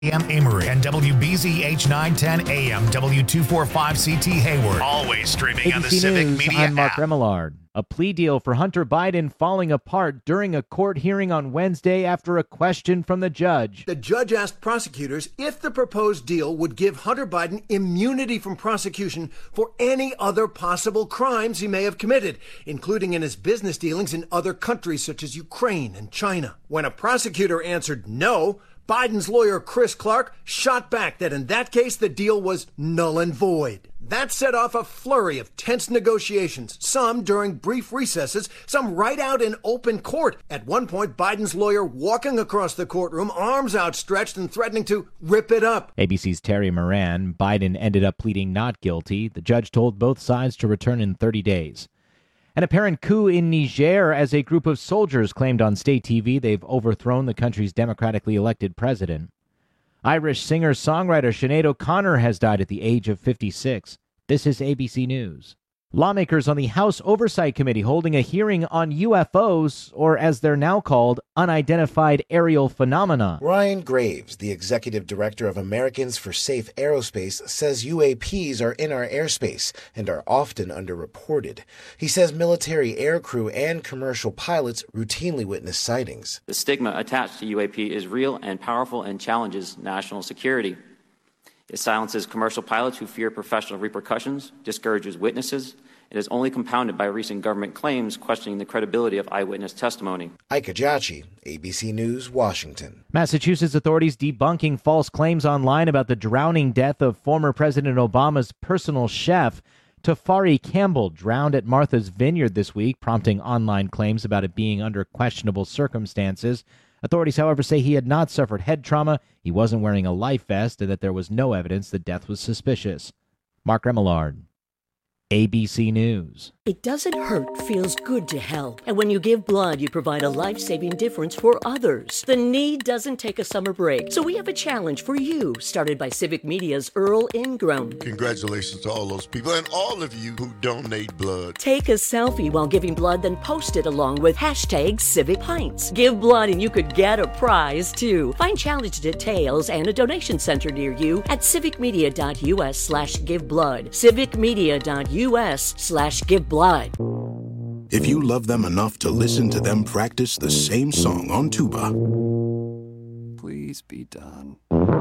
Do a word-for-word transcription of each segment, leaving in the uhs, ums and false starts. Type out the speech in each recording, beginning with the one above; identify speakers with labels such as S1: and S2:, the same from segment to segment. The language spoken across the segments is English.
S1: A M Amory and W B Z H nine ten A M W two forty-five C T Hayward. Always streaming on the
S2: A B C
S1: Civic
S2: News,
S1: Media
S2: I'm Mark
S1: app.
S2: Remillard. A plea deal for Hunter Biden falling apart during a court hearing on Wednesday after a question from the judge.
S3: The judge asked prosecutors if the proposed deal would give Hunter Biden immunity from prosecution for any other possible crimes he may have committed, including in his business dealings in other countries such as Ukraine and China. When a prosecutor answered no, Biden's lawyer, Chris Clark, shot back that in that case, the deal was null and void. That set off a flurry of tense negotiations, some during brief recesses, some right out in open court. At one point, Biden's lawyer walking across the courtroom, arms outstretched and threatening to rip it up.
S2: A B C's Terry Moran. Biden ended up pleading not guilty. The judge told both sides to return in thirty days. An apparent coup in Niger as a group of soldiers claimed on state T V they've overthrown the country's democratically elected president. Irish singer-songwriter Sinead O'Connor has died at the age of fifty-six. This is A B C News. Lawmakers on the House Oversight Committee holding a hearing on U F Os, or as they're now called, unidentified aerial phenomena.
S4: Ryan Graves, the executive director of Americans for Safe Aerospace, says U A Ps are in our airspace and are often underreported. He says military aircrew and commercial pilots routinely witness sightings.
S5: The stigma attached to U A P is real and powerful and challenges national security. It silences commercial pilots who fear professional repercussions, discourages witnesses. It is only compounded by recent government claims questioning the credibility of eyewitness testimony.
S4: Ike Ajachi, A B C News, Washington.
S2: Massachusetts authorities debunking false claims online about the drowning death of former President Obama's personal chef. Tafari Campbell drowned at Martha's Vineyard this week, prompting online claims about it being under questionable circumstances. Authorities, however, say he had not suffered head trauma, he wasn't wearing a life vest, and that there was no evidence that death was suspicious. Mark Remillard, A B C News.
S6: It doesn't hurt, feels good to help. And when you give blood, you provide a life-saving difference for others. The need doesn't take a summer break. So we have a challenge for you, started by Civic Media's Earl Ingram.
S7: Congratulations to all those people and all of you who donate blood.
S6: Take a selfie while giving blood, then post it along with hashtag Civic Pints. Give blood and you could get a prize, too. Find challenge details and a donation center near you at civicmedia.us slash give blood. civicmedia.us slash give blood.
S8: If you love them enough to listen to them practice the same song on tuba,
S9: please be done.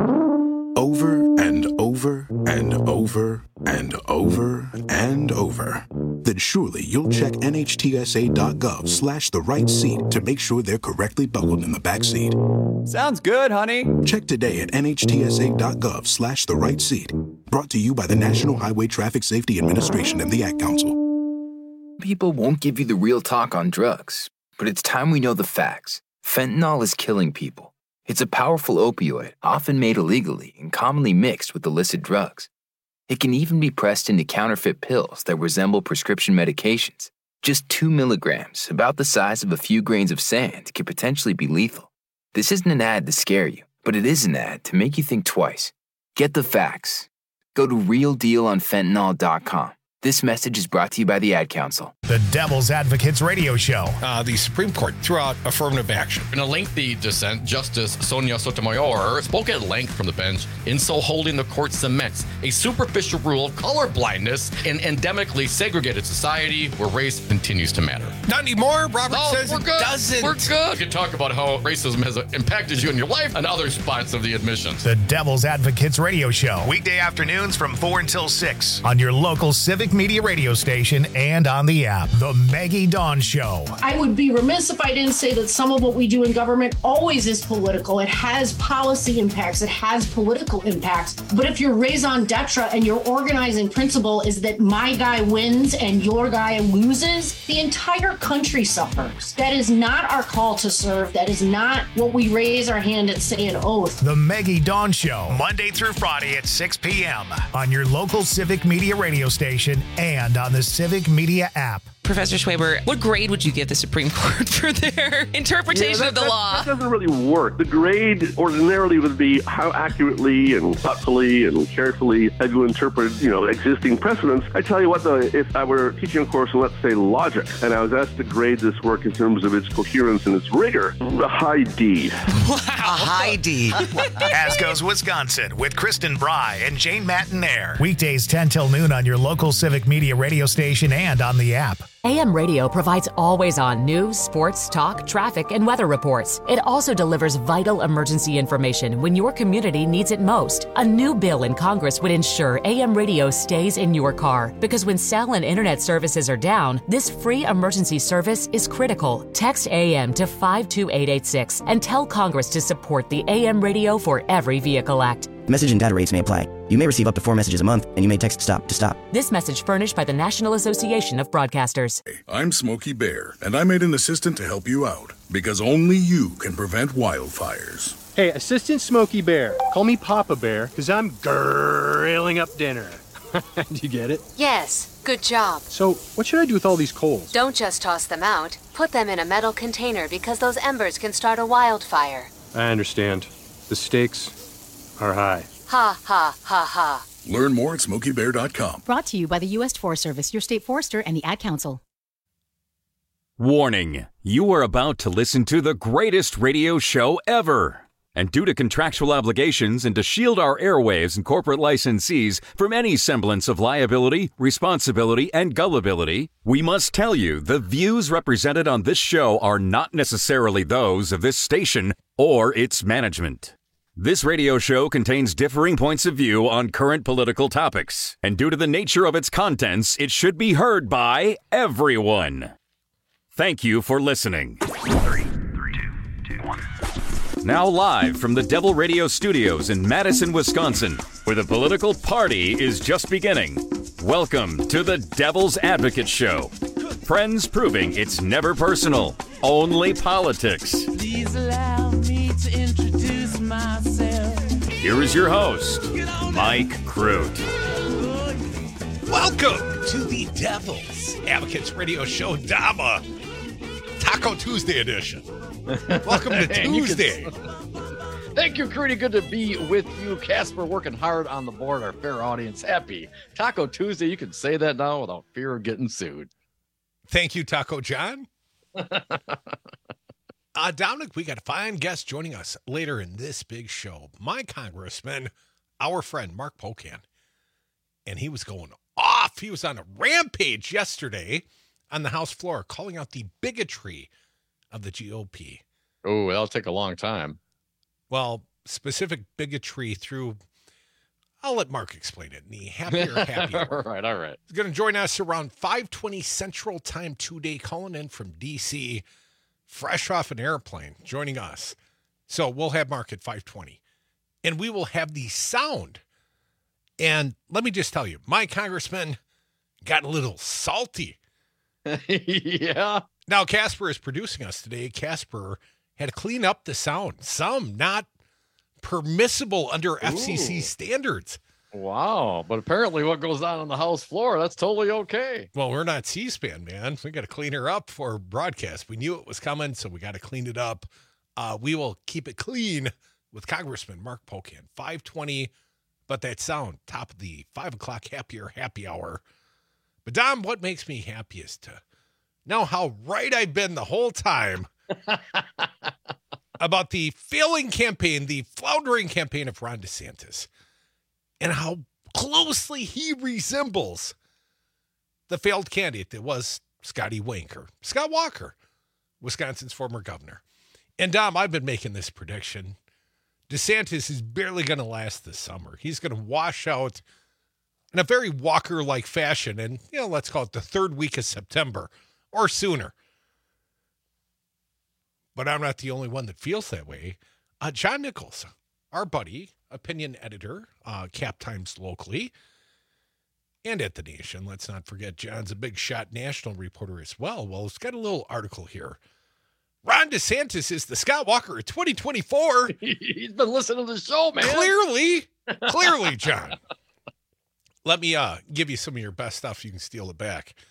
S8: Over and over and over and over and over, then surely you'll check nhtsa.gov slash the right seat to make sure they're correctly buckled in the back seat.
S9: Sounds good, honey.
S8: Check today at nhtsa.gov slash the right seat. Brought to you by the National Highway Traffic Safety Administration and the Ad Council.
S10: People won't give you the real talk on drugs, but it's time we know the facts. Fentanyl is killing people. It's a powerful opioid, often made illegally and commonly mixed with illicit drugs. It can even be pressed into counterfeit pills that resemble prescription medications. Just two milligrams, about the size of a few grains of sand, could potentially be lethal. This isn't an ad to scare you, but it is an ad to make you think twice. Get the facts. Go to real deal on fentanyl dot com. This message is brought to you by the Ad Council.
S1: The Devil's Advocates Radio Show.
S11: Uh, the Supreme Court threw out affirmative action. In a lengthy dissent, Justice Sonia Sotomayor spoke at length from the bench, in so holding the court cements a superficial rule of color blindness in endemically segregated society where race continues to matter.
S7: Not anymore, Robert
S11: no,
S7: says
S11: we're
S7: it
S11: good.
S7: doesn't.
S11: We're good. We can talk about how racism has impacted you in your life and other spots of the admissions.
S1: The Devil's Advocates Radio Show. Weekday afternoons from four until six on your local Civic Media radio station and on the app. The Maggie Dawn Show.
S12: I would be remiss if I didn't say that some of what we do in government always is political. It has policy impacts. It has political impacts. But if your raison d'etre and your organizing principle is that my guy wins and your guy loses, the entire country suffers. That is not our call to serve. That is not what we raise our hand and say an oath.
S1: The Maggie Dawn Show, Monday through Friday at six p.m. on your local Civic Media radio station and on the Civic Media app.
S13: Professor Schwaber, what grade would you give the Supreme Court for their interpretation
S14: yeah, that,
S13: of the
S14: that,
S13: law?
S14: That doesn't really work. The grade ordinarily would be how accurately and thoughtfully and carefully have you interpreted, you know, existing precedents. I tell you what, though, if I were teaching a course in, let's say, logic, and I was asked to grade this work in terms of its coherence and its rigor, a high D.
S13: Wow.
S15: A high D.
S1: As goes Wisconsin with Kristen Bry and Jane Mattinaire. Weekdays ten till noon on your local Civic Media radio station and on the app.
S16: A M Radio provides always-on news, sports, talk, traffic, and weather reports. It also delivers vital emergency information when your community needs it most. A new bill in Congress would ensure A M Radio stays in your car, because when cell and internet services are down, this free emergency service is critical. Text A M to five two eight eight six and tell Congress to support the A M Radio for Every Vehicle Act.
S17: Message and data rates may apply. You may receive up to four messages a month, and you may text STOP to stop.
S16: This message furnished by the National Association of Broadcasters.
S8: Hey, I'm Smokey Bear, and I made an assistant to help you out, because only you can prevent wildfires.
S18: Hey, Assistant Smokey Bear. Call me Papa Bear, because I'm grilling up dinner. Do you get it?
S19: Yes, good job.
S18: So, what should I do with all these coals?
S19: Don't just toss them out. Put them in a metal container, because those embers can start a wildfire.
S18: I understand. The stakes are high.
S19: Ha, ha, ha, ha.
S8: Learn more at smokey bear dot com.
S20: Brought to you by the U S Forest Service, your state forester, and the Ad Council.
S21: Warning, you are about to listen to the greatest radio show ever. And due to contractual obligations and to shield our airwaves and corporate licensees from any semblance of liability, responsibility, and gullibility, we must tell you the views represented on this show are not necessarily those of this station or its management. This radio show contains differing points of view on current political topics, and due to the nature of its contents, it should be heard by everyone. Thank you for listening.
S1: Three, three, two, two, one.
S21: Now live from the Devil Radio Studios in Madison, Wisconsin, where the political party is just beginning. Welcome to the Devil's Advocate Show. Friends proving it's never personal, only politics.
S22: Please allow me to introduce myself.
S21: Here is your host, Mike Crute.
S23: Welcome to the Devil's Advocates Radio Show, Dama. Taco Tuesday edition. Welcome to Tuesday.
S24: Can... Thank you, Crudy. Good to be with you. Casper working hard on the board. Our fair audience happy. Taco Tuesday, you can say that now without fear of getting sued.
S23: Thank you, Taco John. uh, Dominic, we got a fine guest joining us later in this big show. My congressman, our friend, Mark Pocan. And he was going off. He was on a rampage yesterday on the House floor, calling out the bigotry of the G O P.
S24: Oh, that'll take a long time.
S23: Well, specific bigotry through, I'll let Mark explain it in the happier, happier.
S24: All right, all right.
S23: He's going to join us around five twenty Central Time today, calling in from D C, fresh off an airplane, joining us. So we'll have Mark at five twenty. And we will have the sound. And let me just tell you, my congressman got a little salty.
S24: Yeah.
S23: Now, Casper is producing us today. Casper had to clean up the sound. Some not permissible under Ooh. F C C standards.
S24: Wow. But apparently what goes on on the House floor, that's totally okay.
S23: Well, we're not C-SPAN, man. We got to clean her up for broadcast. We knew it was coming, so we got to clean it up. Uh, we will keep it clean with Congressman Mark Pocan. five twenty, but that sound, top of the five o'clock happier happy hour. But, Dom, what makes me happiest to know how right I've been the whole time about the failing campaign, the floundering campaign of Ron DeSantis, and how closely he resembles the failed candidate that was Scotty Wanker, Scott Walker, Wisconsin's former governor. And, Dom, I've been making this prediction. DeSantis is barely going to last this summer. He's going to wash out in a very Walker-like fashion, and, you know, let's call it the third week of September or sooner. But I'm not the only one that feels that way. Uh, John Nichols, our buddy, opinion editor, uh, Cap Times locally, and at The Nation. Let's not forget John's a big shot national reporter as well. Well, it's got a little article here. Ron DeSantis is the Scott Walker of twenty twenty-four.
S24: He's been listening to the show, man.
S23: Clearly, clearly, John. Let me uh, give you some of your best stuff. You can steal it back.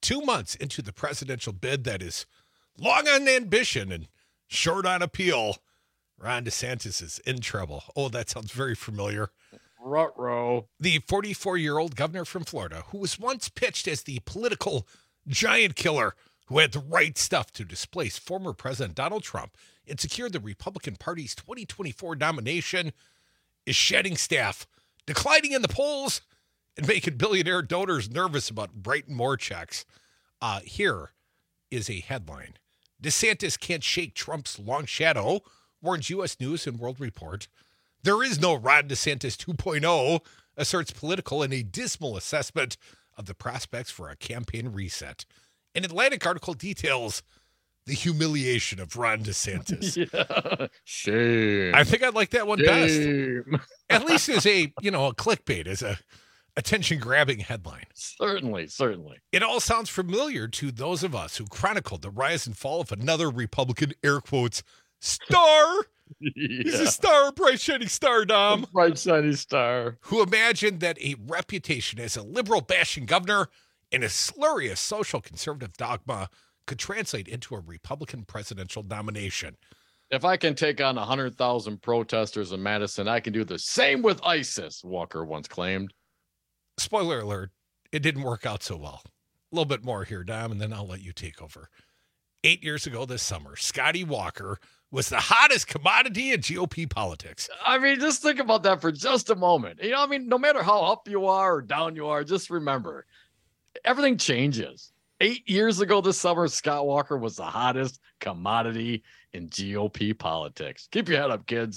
S23: Two months into the presidential bid that is long on ambition and short on appeal, Ron DeSantis is in trouble. Oh, that sounds very familiar.
S24: Ruh-roh.
S23: The forty-four-year-old governor from Florida, who was once pitched as the political giant killer who had the right stuff to displace former President Donald Trump and secure the Republican Party's twenty twenty-four nomination, is shedding staff, declining in the polls, and making billionaire donors nervous about writing more checks. Uh, here is a headline. DeSantis can't shake Trump's long shadow, warns U S News and World Report. There is no Ron DeSantis two point oh, asserts Political in a dismal assessment of the prospects for a campaign reset. An Atlantic article details the humiliation of Ron DeSantis.
S24: Yeah. Shame.
S23: I think I'd like that one
S24: Shame.
S23: best. At least as a, you know, a clickbait, as a attention-grabbing headline.
S24: Certainly, certainly.
S23: It all sounds familiar to those of us who chronicled the rise and fall of another Republican, air quotes, star.
S24: Yeah.
S23: He's a star, bright shining star, Dom.
S24: Bright shining star.
S23: Who imagined that a reputation as a liberal-bashing governor and a slurrious social conservative dogma could translate into a Republican presidential nomination.
S24: If I can take on one hundred thousand protesters in Madison, I can do the same with ISIS, Walker once claimed.
S23: Spoiler alert, it didn't work out so well. A little bit more here, Dom, and then I'll let you take over. Eight years ago this summer, Scotty Walker was the hottest commodity in G O P politics.
S24: I mean, just think about that for just a moment. You know, I mean, no matter how up you are or down you are, just remember, everything changes. Eight years ago this summer, Scott Walker was the hottest commodity in G O P politics. Keep your head up, kids.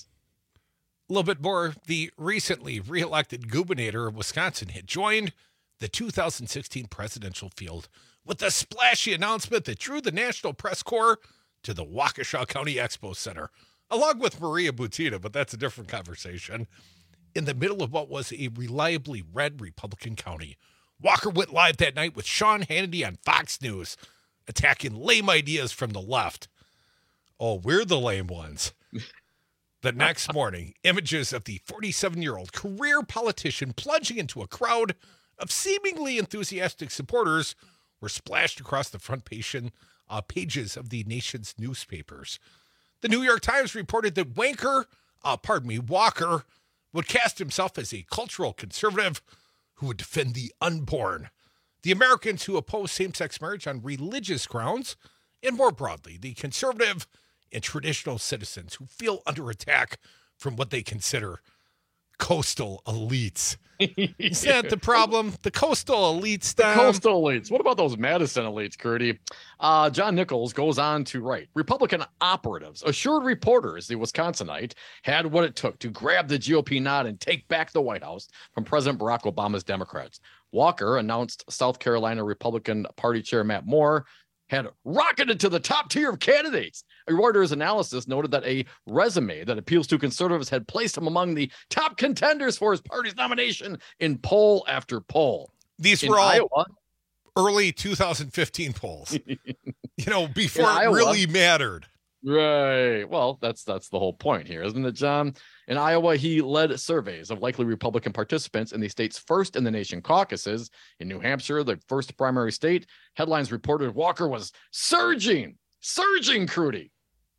S23: A little bit more. The recently reelected gubernator of Wisconsin had joined the two thousand sixteen presidential field with a splashy announcement that drew the National Press Corps to the Waukesha County Expo Center, along with Maria Butina, but that's a different conversation. In the middle of what was a reliably red Republican county, Walker went live that night with Sean Hannity on Fox News, attacking lame ideas from the left. Oh, we're the lame ones. The next morning, images of the forty-seven-year-old career politician plunging into a crowd of seemingly enthusiastic supporters were splashed across the front page, uh, pages of the nation's newspapers. The New York Times reported that Wanker, uh, pardon me, Walker would cast himself as a cultural conservative who would defend the unborn, the Americans who oppose same-sex marriage on religious grounds, and more broadly, the conservative and traditional citizens who feel under attack from what they consider coastal elites. Is that the problem? The coastal elites,
S24: The
S23: Dom?
S24: coastal elites. What about those Madison elites, Curdy? Uh, John Nichols goes on to write, Republican operatives assured reporters the Wisconsinite had what it took to grab the G O P nod and take back the White House from President Barack Obama's Democrats. Walker announced South Carolina Republican Party Chair Matt Moore had rocketed to the top tier of candidates. A Reuters analysis noted that a resume that appeals to conservatives had placed him among the top contenders for his party's nomination in poll after poll.
S23: These
S24: In
S23: were all
S24: Iowa,
S23: early two thousand fifteen polls, you know, before
S24: In
S23: it
S24: Iowa.
S23: really mattered.
S24: Right. Well, that's that's the whole point here, isn't it, John? In Iowa, he led surveys of likely Republican participants in the state's first in the nation caucuses. In New Hampshire, the first primary state, headlines reported Walker was surging, surging, Crudy.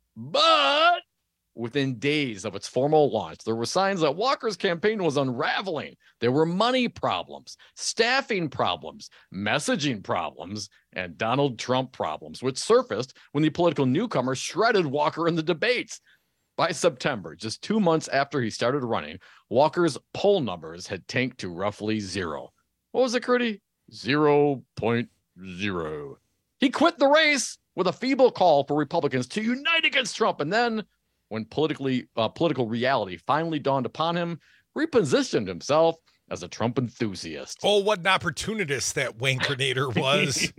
S24: But within days of its formal launch, there were signs that Walker's campaign was unraveling. There were money problems, staffing problems, messaging problems, and Donald Trump problems, which surfaced when the political newcomer shredded Walker in the debates. By September, just two months after he started running, Walker's poll numbers had tanked to roughly zero. What was it, Crudy? zero point zero. He quit the race with a feeble call for Republicans to unite against Trump, and then, when politically uh, political reality finally dawned upon him, repositioned himself as a Trump enthusiast.
S23: Oh, what an opportunist that Wankernator was.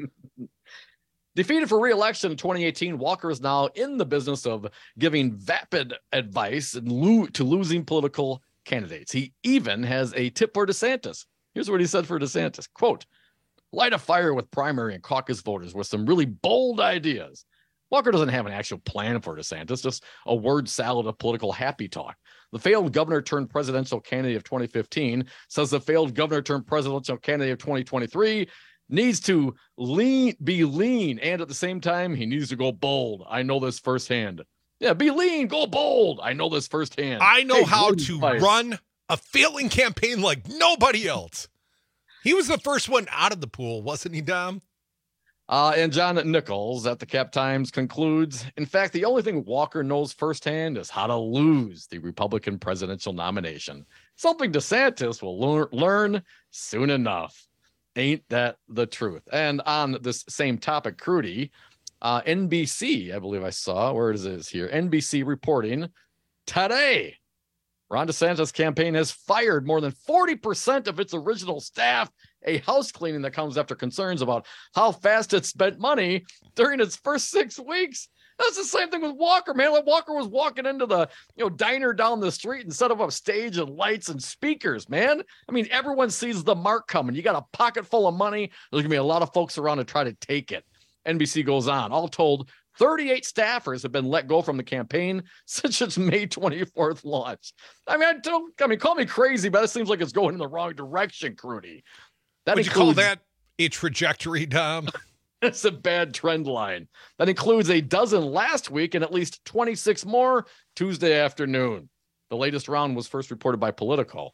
S24: Defeated for re-election in twenty eighteen, Walker is now in the business of giving vapid advice and lo- to losing political candidates. He even has a tip for DeSantis. Here's what he said for DeSantis, quote, light a fire with primary and caucus voters with some really bold ideas. Walker doesn't have an actual plan for DeSantis, just a word salad of political happy talk. The failed governor turned presidential candidate of twenty fifteen says the failed governor turned presidential candidate of twenty twenty-three needs to lean, be lean, and at the same time, he needs to go bold. I know this firsthand. Yeah, be lean, go bold. I know this firsthand.
S23: I know
S24: Hey,
S23: how
S24: Jordan
S23: to
S24: Spice.
S23: run a failing campaign like nobody else. He was the first one out of the pool, wasn't he, Dom?
S24: Uh, and John Nichols at the Cap Times concludes, in fact, the only thing Walker knows firsthand is how to lose the Republican presidential nomination. Something DeSantis will lear- learn soon enough. Ain't that the truth? And on this same topic, Crudy, uh, N B C, I believe I saw, where is it here? N B C reporting today, Ron DeSantis' campaign has fired more than forty percent of its original staff, a house cleaning that comes after concerns about how fast it spent money during its first six weeks. That's the same thing with Walker, man. Like Walker was walking into the you know diner down the street and set up a stage and lights and speakers, man. I mean, everyone sees the mark coming. You got a pocket full of money. There's gonna be a lot of folks around to try to take it. N B C goes on. All told, thirty-eight staffers have been let go from the campaign since its May twenty-fourth launch. I mean, I don't. I mean, call me crazy, but it seems like it's going in the wrong direction, Crudy. That
S23: Would you call that a trajectory, Dom?
S24: It's a bad trend line. That includes a dozen last week and at least twenty-six more Tuesday afternoon. The latest round was first reported by Politico.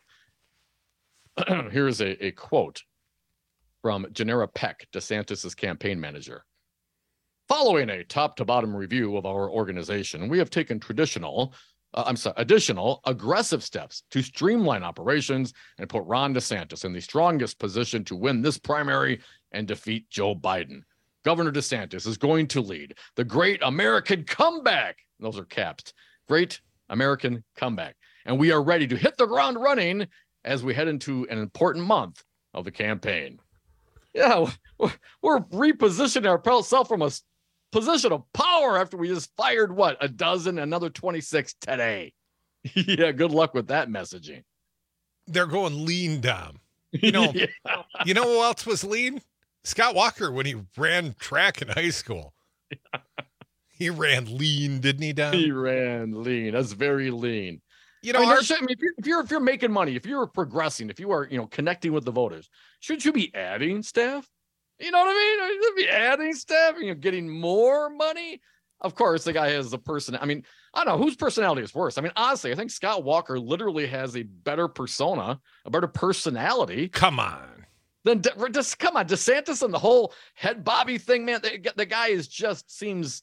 S24: Here's a, a quote from Janera Peck, DeSantis' campaign manager. Following a top-to-bottom review of our organization, we have taken traditional, uh, I'm sorry, additional aggressive steps to streamline operations and put Ron DeSantis in the strongest position to win this primary and defeat Joe Biden. Governor DeSantis is going to lead the great American comeback. Those are caps. Great American comeback. And we are ready to hit the ground running as we head into an important month of the campaign. Yeah, we're repositioning ourselves from a position of power after we just fired, what, a dozen, another twenty-six today. Yeah, good luck with that messaging.
S23: They're going lean, Dom. You know,
S24: Yeah.
S23: you know who else was lean? Scott Walker when he ran track in high school. He ran lean, didn't he, Dom?
S24: He ran lean. That's very lean.
S23: You know,
S24: I mean,
S23: our-
S24: there should- I mean, if, you're, if you're if you're making money, if you're progressing, if you are you know connecting with the voters, shouldn't you be adding staff? You know what I mean? Should be adding staff, you know, getting more money. Of course, the guy has a person. I mean, I don't know whose personality is worse. I mean, honestly, I think Scott Walker literally has a better persona, a better personality.
S23: Come on.
S24: Then De- just come on, DeSantis and the whole head Bobby thing, man. The, the guy is just seems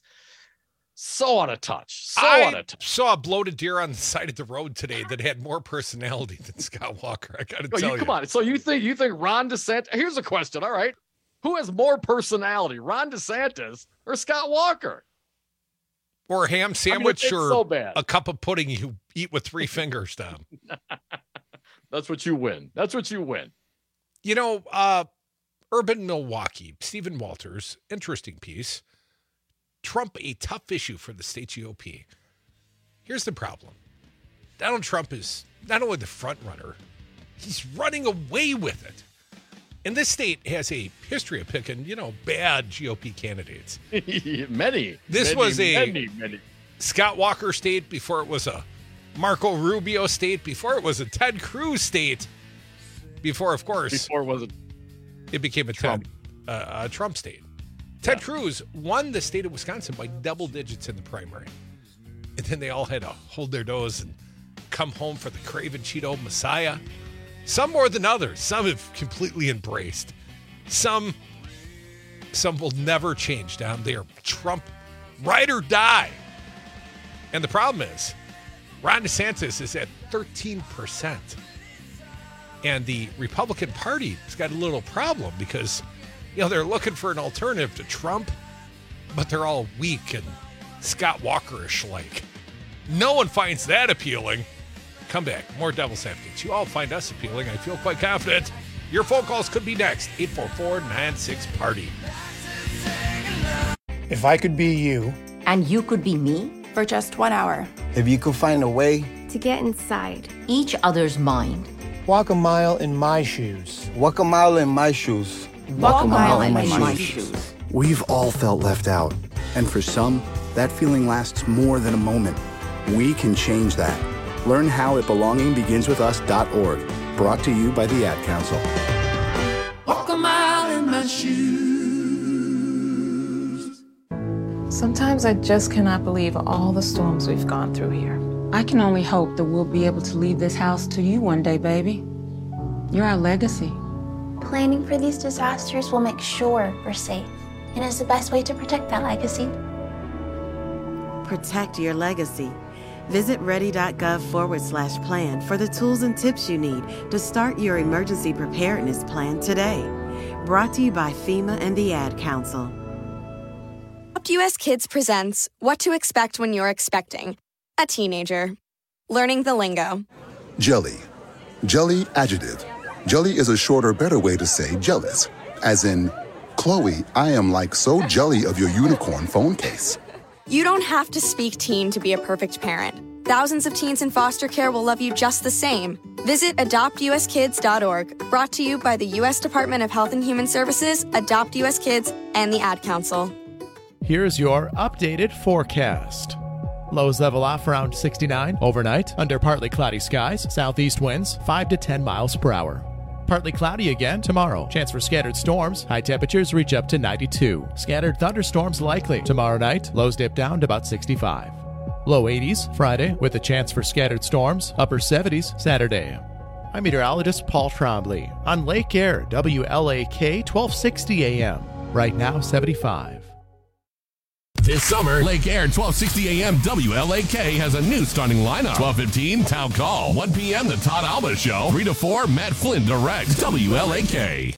S24: so out of touch. So
S23: I
S24: out of touch.
S23: saw a bloated deer on the side of the road today that had more personality than Scott Walker. I got to
S24: Oh,
S23: tell
S24: you,
S23: you.
S24: come on. So you think you think Ron DeSantis? Here's a question. All right, who has more personality, Ron DeSantis or Scott Walker?
S23: Or a ham sandwich
S24: it's
S23: or
S24: so bad.
S23: a cup of pudding you eat with three fingers, Dom.
S24: That's what you win. That's what you win.
S23: You know, uh, Urban Milwaukee, Stephen Walters, interesting piece. Trump, a tough issue for the state G O P. Here's the problem. Donald Trump is not only the front runner, he's running away with it. And this state has a history of picking, you know, bad G O P candidates.
S24: many.
S23: This
S24: many,
S23: was a
S24: many, many.
S23: Scott Walker state before it was a Marco Rubio state, before it was a Ted Cruz state, before, of course,
S24: Before it was a
S23: it became a
S24: Trump.
S23: Ted, uh, a Trump state. Ted Cruz won the state of Wisconsin by double digits in the primary. And then they all had to hold their nose and come home for the Craven Cheeto Messiah. Some more than others. Some have completely embraced. Some, some will never change down. They are Trump ride or die. And the problem is, Ron DeSantis is at thirteen percent. And the Republican Party has got a little problem because, you know, they're looking for an alternative to Trump, but they're all weak and Scott Walker-ish like. No one finds that appealing. Come back. More Devil's Advocates. You all find us appealing. I feel quite confident. Your phone calls could be next. eight four four, nine six, party.
S3: If I could be you.
S4: And you could be me?
S5: For just one hour.
S3: If you could find a way.
S5: To get inside
S4: each other's mind.
S3: Walk a mile in my shoes.
S15: Walk a mile in my shoes.
S4: Walk, Walk a mile, mile in, in my, my shoes. shoes.
S8: We've all felt left out. And for some, that feeling lasts more than a moment. We can change that. Learn how at belonging begins with us dot org. Brought to you by the Ad Council.
S22: Walk a mile in my shoes.
S2: Sometimes I just cannot believe all the storms we've gone through here.
S6: I can only hope that we'll be able to leave this house to you one day, baby. You're our legacy.
S5: Planning for these disasters will make sure we're safe, and is the best way to protect that legacy.
S9: Protect your legacy. Visit ready.gov forward slash plan for the tools and tips you need to start your emergency preparedness plan today. Brought to you by FEMA and the Ad Council.
S10: Adopt U S Kids presents What to Expect When You're Expecting a Teenager. Learning the lingo.
S25: Jelly. Jelly adjective. Jelly is a shorter, better way to say jealous. As in, Chloe, I am like so jelly of your unicorn phone case.
S10: You don't have to speak teen to be a perfect parent. Thousands of teens in foster care will love you just the same. Visit adopt u s kids dot org, brought to you by the U S Department of Health and Human Services, Adopt U S Kids, and the Ad Council.
S26: Here's your updated forecast. Lows level off around sixty-nine overnight under partly cloudy skies, southeast winds five to ten miles per hour. Partly cloudy again tomorrow. Chance for scattered storms. High temperatures reach up to ninety-two. Scattered thunderstorms likely. Tomorrow night, lows dip down to about sixty-five. Low eighties Friday with a chance for scattered storms. Upper seventies Saturday. I'm meteorologist Paul Trombley on Lake Air, W L A K twelve sixty A M. Right now, seventy-five.
S27: This summer, Lake Air twelve sixty A M W L A K has a new starting lineup. twelve fifteen, Town Call. one p.m. The Todd Alba Show. three to four, Matt Flynn directs. W L A K.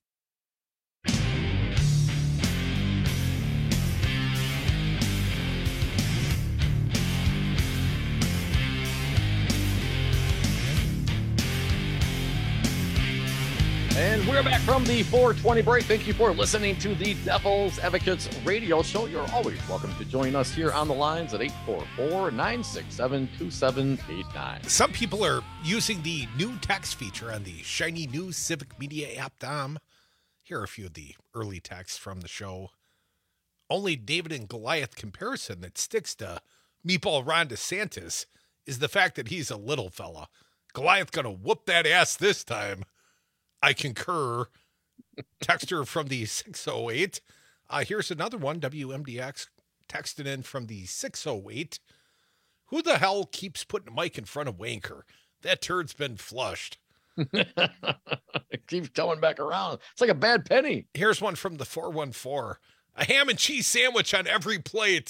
S24: And we're back from the four twenty break. Thank you for listening to the Devil's Advocates radio show. You're always welcome to join us here on the lines at eight four four, nine six seven, two seven eight nine.
S23: Some people are using the new text feature on the shiny new Civic Media app, Dom. Here are a few of the early texts from the show. Only David and Goliath comparison that sticks to Meatball Ron DeSantis is the fact that he's a little fella. Goliath gonna whoop that ass this time. I concur. Texter from the six oh eight. Uh, here's another one. W M D X texted in from the six oh eight. Who the hell keeps putting a mic in front of Wanker? That turd's been flushed.
S24: It keeps coming back around. It's like a bad penny.
S23: Here's one from the four one four. A ham and cheese sandwich on every plate.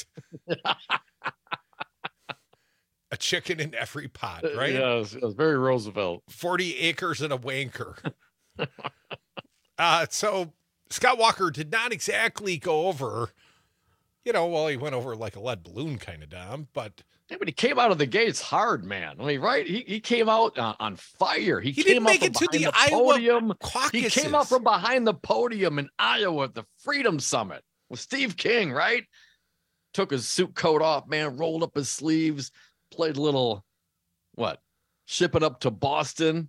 S23: A chicken in every pot, right?
S24: Yeah, it was, it was very Roosevelt.
S23: forty acres and a wanker. uh, so Scott Walker did not exactly go over, you know, well, he went over like a lead balloon kind of, Dom, but.
S24: Yeah, but he came out of the gates hard, man. I mean, right? He he came out uh, on fire. He,
S23: he
S24: came
S23: didn't make
S24: out
S23: it to the,
S24: the
S23: Iowa
S24: podium.
S23: caucuses.
S24: He came out from behind the podium in Iowa at the Freedom Summit with Steve King, right? Took his suit coat off, man, rolled up his sleeves, played a little, what, ship it up to Boston.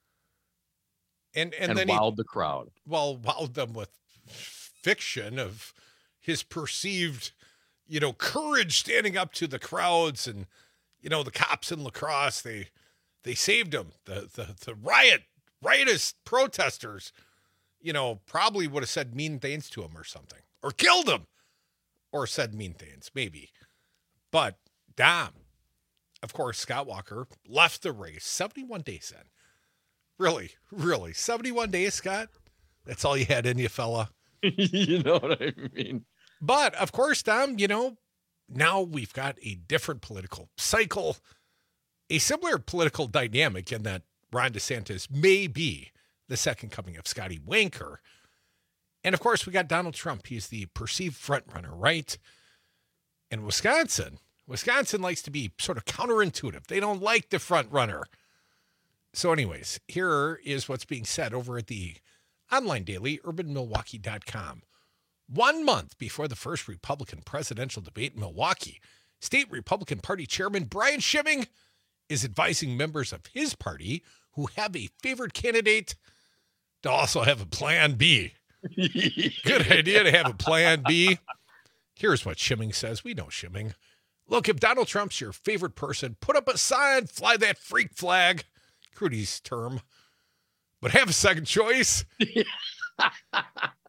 S23: And and,
S24: and
S23: then
S24: wowed
S23: he,
S24: the crowd.
S23: Well, wowed them with fiction of his perceived, you know, courage standing up to the crowds and, you know, the cops in La Crosse. They they saved him. The the the riot riotous protesters, you know, probably would have said mean things to him or something, or killed him, or said mean things maybe. But Dom, of course, Scott Walker left the race seventy-one days in. Really, really, seventy-one days, Scott? That's all you had in you, fella.
S24: You know what I mean?
S23: But, of course, Dom, you know, now we've got a different political cycle, a similar political dynamic in that Ron DeSantis may be the second coming of Scotty Wanker. And, of course, we got Donald Trump. He's the perceived frontrunner, right? And Wisconsin, Wisconsin likes to be sort of counterintuitive. They don't like the front runner. So anyways, here is what's being said over at the online daily, urban milwaukee dot com. One month before the first Republican presidential debate in Milwaukee, State Republican Party Chairman Brian Schimming is advising members of his party who have a favored candidate to also have a plan B. Good idea to have a plan B. Here's what Schimming says. We know Schimming. Look, if Donald Trump's your favorite person, put up a sign, fly that freak flag. Crudy's term. But have a second choice.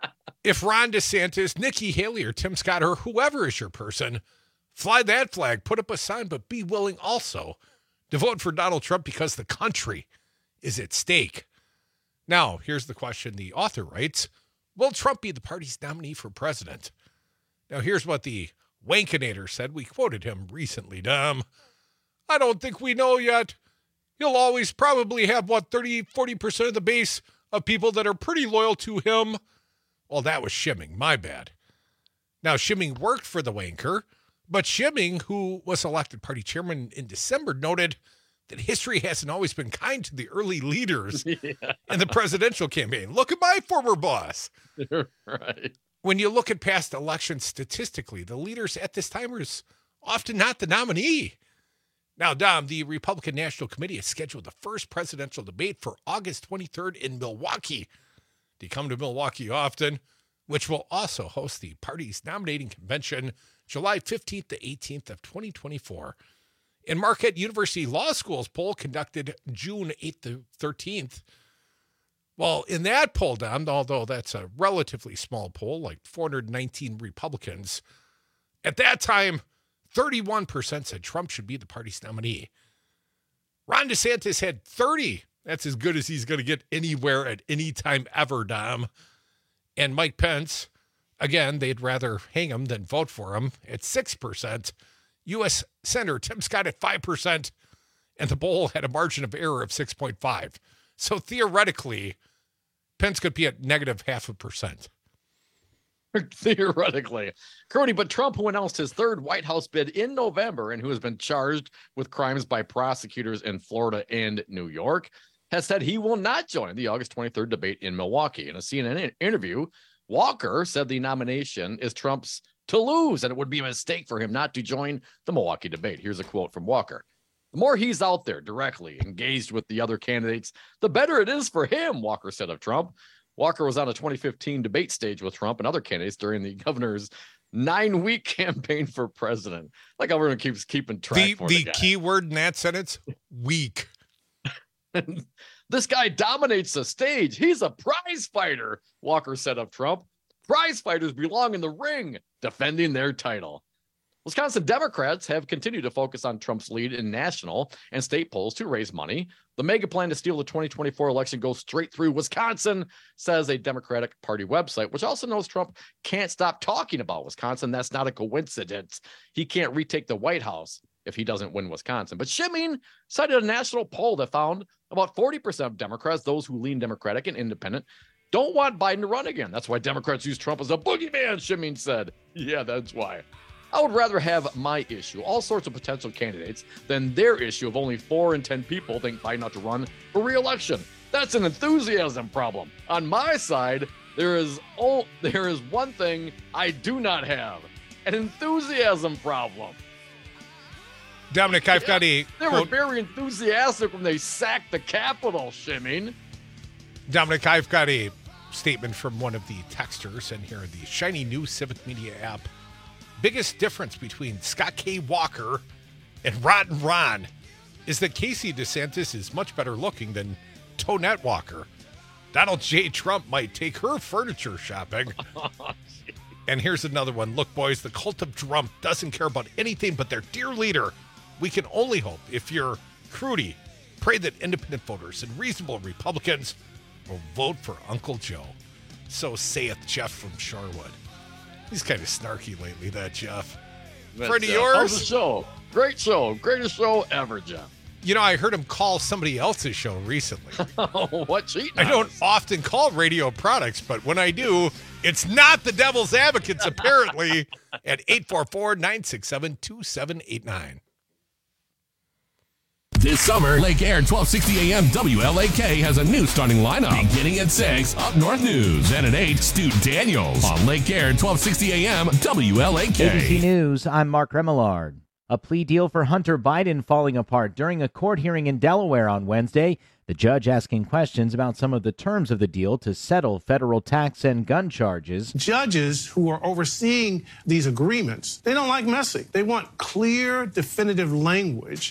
S23: if Ron DeSantis, Nikki Haley, or Tim Scott, or whoever is your person, fly that flag, put up a sign, but be willing also to vote for Donald Trump because the country is at stake. Now, here's the question the author writes. Will Trump be the party's nominee for president? Now, here's what the Wankinator said. We quoted him recently, Dom. I don't think we know yet. He'll always probably have, what, thirty, forty percent of the base of people that are pretty loyal to him. Well, that was Schimming. My bad. Now, Schimming worked for the Wanker, but Schimming, who was elected party chairman in December, noted that history hasn't always been kind to the early leaders yeah. in the presidential campaign. Look at my former boss.
S24: Right.
S23: When you look at past elections statistically, the leaders at this time was often not the nominee. Now, Dom, the Republican National Committee has scheduled the first presidential debate for August twenty-third in Milwaukee. They come to Milwaukee often, which will also host the party's nominating convention July fifteenth to eighteenth of twenty twenty-four. In Marquette University Law School's poll conducted June eighth to thirteenth, well, in that poll, Dom, although that's a relatively small poll, like four hundred nineteen Republicans, at that time, thirty-one percent said Trump should be the party's nominee. Ron DeSantis had thirty. That's as good as he's going to get anywhere at any time ever, Dom. And Mike Pence, again, they'd rather hang him than vote for him at six percent. U S Senator Tim Scott at five percent, and the poll had a margin of error of six point five. So theoretically, Pence could be at negative half a percent.
S24: Theoretically. Cody, but Trump, who announced his third White House bid in November and who has been charged with crimes by prosecutors in Florida and New York, has said he will not join the August twenty-third debate in Milwaukee. In a C N N interview, Walker said the nomination is Trump's to lose, and it would be a mistake for him not to join the Milwaukee debate. Here's a quote from Walker. The more he's out there directly engaged with the other candidates, the better it is for him, Walker said of Trump. Walker was on a twenty fifteen debate stage with Trump and other candidates during the governor's nine-week campaign for president. Like everyone keeps keeping track.
S23: The,
S24: for
S23: the,
S24: the guy.
S23: key word in that sentence, weak.
S24: This guy dominates the stage. He's a prize fighter, Walker said of Trump. Prize fighters belong in the ring, defending their title. Wisconsin Democrats have continued to focus on Trump's lead in national and state polls to raise money. The mega plan to steal the twenty twenty-four election goes straight through Wisconsin, says a Democratic Party website, which also knows Trump can't stop talking about Wisconsin. That's not a coincidence. He can't retake the White House if he doesn't win Wisconsin. But Schimming cited a national poll that found about forty percent of Democrats, those who lean Democratic and independent, don't want Biden to run again. That's why Democrats use Trump as a boogeyman, Schimming said. Yeah, that's why. I would rather have my issue, all sorts of potential candidates, than their issue of only four in ten people think Biden ought to run for re-election. That's an enthusiasm problem. On my side, there is oh, there is one thing I do not have, an enthusiasm problem.
S23: Dominic, I've yeah, got a
S24: They quote. were very enthusiastic when they sacked the Capitol, Schimming.
S23: Dominic, I've got a statement from one of the texters in here, the shiny new Civic Media app. Biggest difference between Scott K. Walker and Rotten Ron is that Casey DeSantis is much better looking than Tonette Walker. Donald J. Trump might take her furniture shopping. And here's another one. Look, boys, the cult of Trump doesn't care about anything but their dear leader. We can only hope, if you're Crudy, pray that independent voters and reasonable Republicans will vote for Uncle Joe. So saith Jeff from Shorewood. He's kind of snarky lately, that Jeff.
S24: But,
S23: Friend of
S24: uh,
S23: yours?
S24: How's the show? Great show. Greatest show ever, Jeff.
S23: You know, I heard him call somebody else's show recently.
S24: What cheating?
S23: I don't often call radio products, but when I do, it's not the Devil's Advocates, apparently, at eight four four, nine six seven, two seven eight nine.
S27: This summer, Lake Air twelve sixty A M W L A K has a new starting lineup. Beginning at six, Up North News. And at eight, Stu Daniels on Lake Air twelve sixty A M W L A K.
S7: A B C News, I'm Mark Remillard. A plea deal for Hunter Biden falling apart during a court hearing in Delaware on Wednesday. The judge asking questions about some of the terms of the deal to settle federal tax and gun charges.
S11: Judges who are overseeing these agreements, they don't like messy. They want clear, definitive language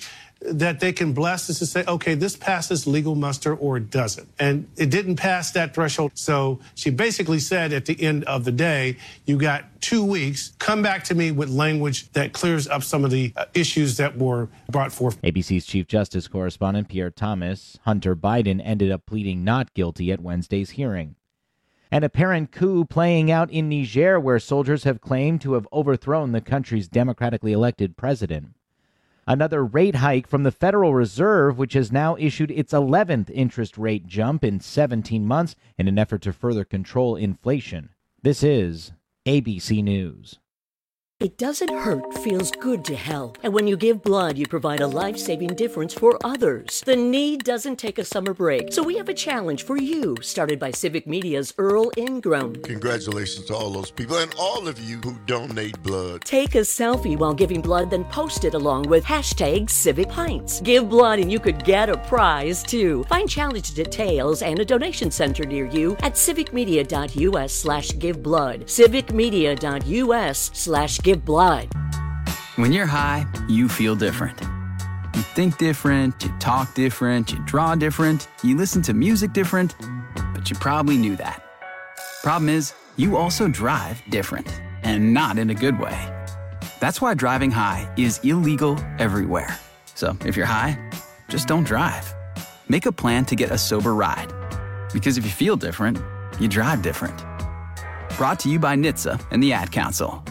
S11: that they can bless is to say, okay, this passes legal muster or it doesn't. And it didn't pass that threshold. So she basically said at the end of the day, you got two weeks, come back to me with language that clears up some of the uh, issues that were brought forth.
S7: A B C's Chief Justice correspondent Pierre Thomas, Hunter Biden ended up pleading not guilty at Wednesday's hearing. An apparent coup playing out in Niger, where soldiers have claimed to have overthrown the country's democratically elected president. Another rate hike from the Federal Reserve, which has now issued its eleventh interest rate jump in seventeen months in an effort to further control inflation. This is A B C News.
S12: It doesn't hurt, feels good to help. And when you give blood, you provide a life-saving difference for others. The need doesn't take a summer break. So we have a challenge for you, started by Civic Media's Earl Ingram.
S13: Congratulations to all those people and all of you who donate blood.
S12: Take a selfie while giving blood, then post it along with hashtag Civic Pints. Give blood and you could get a prize, too. Find challenge details and a donation center near you at civicmedia.us slash give blood. civicmedia.us slash give blood.
S14: When you're high, you feel different. You think different, you talk different, you draw different, you listen to music different, but you probably knew that. Problem is, you also drive different, and not in a good way. That's why driving high is illegal everywhere. So if you're high, just don't drive. Make a plan to get a sober ride. Because if you feel different, you drive different. Brought to you by N H T S A and the Ad Council.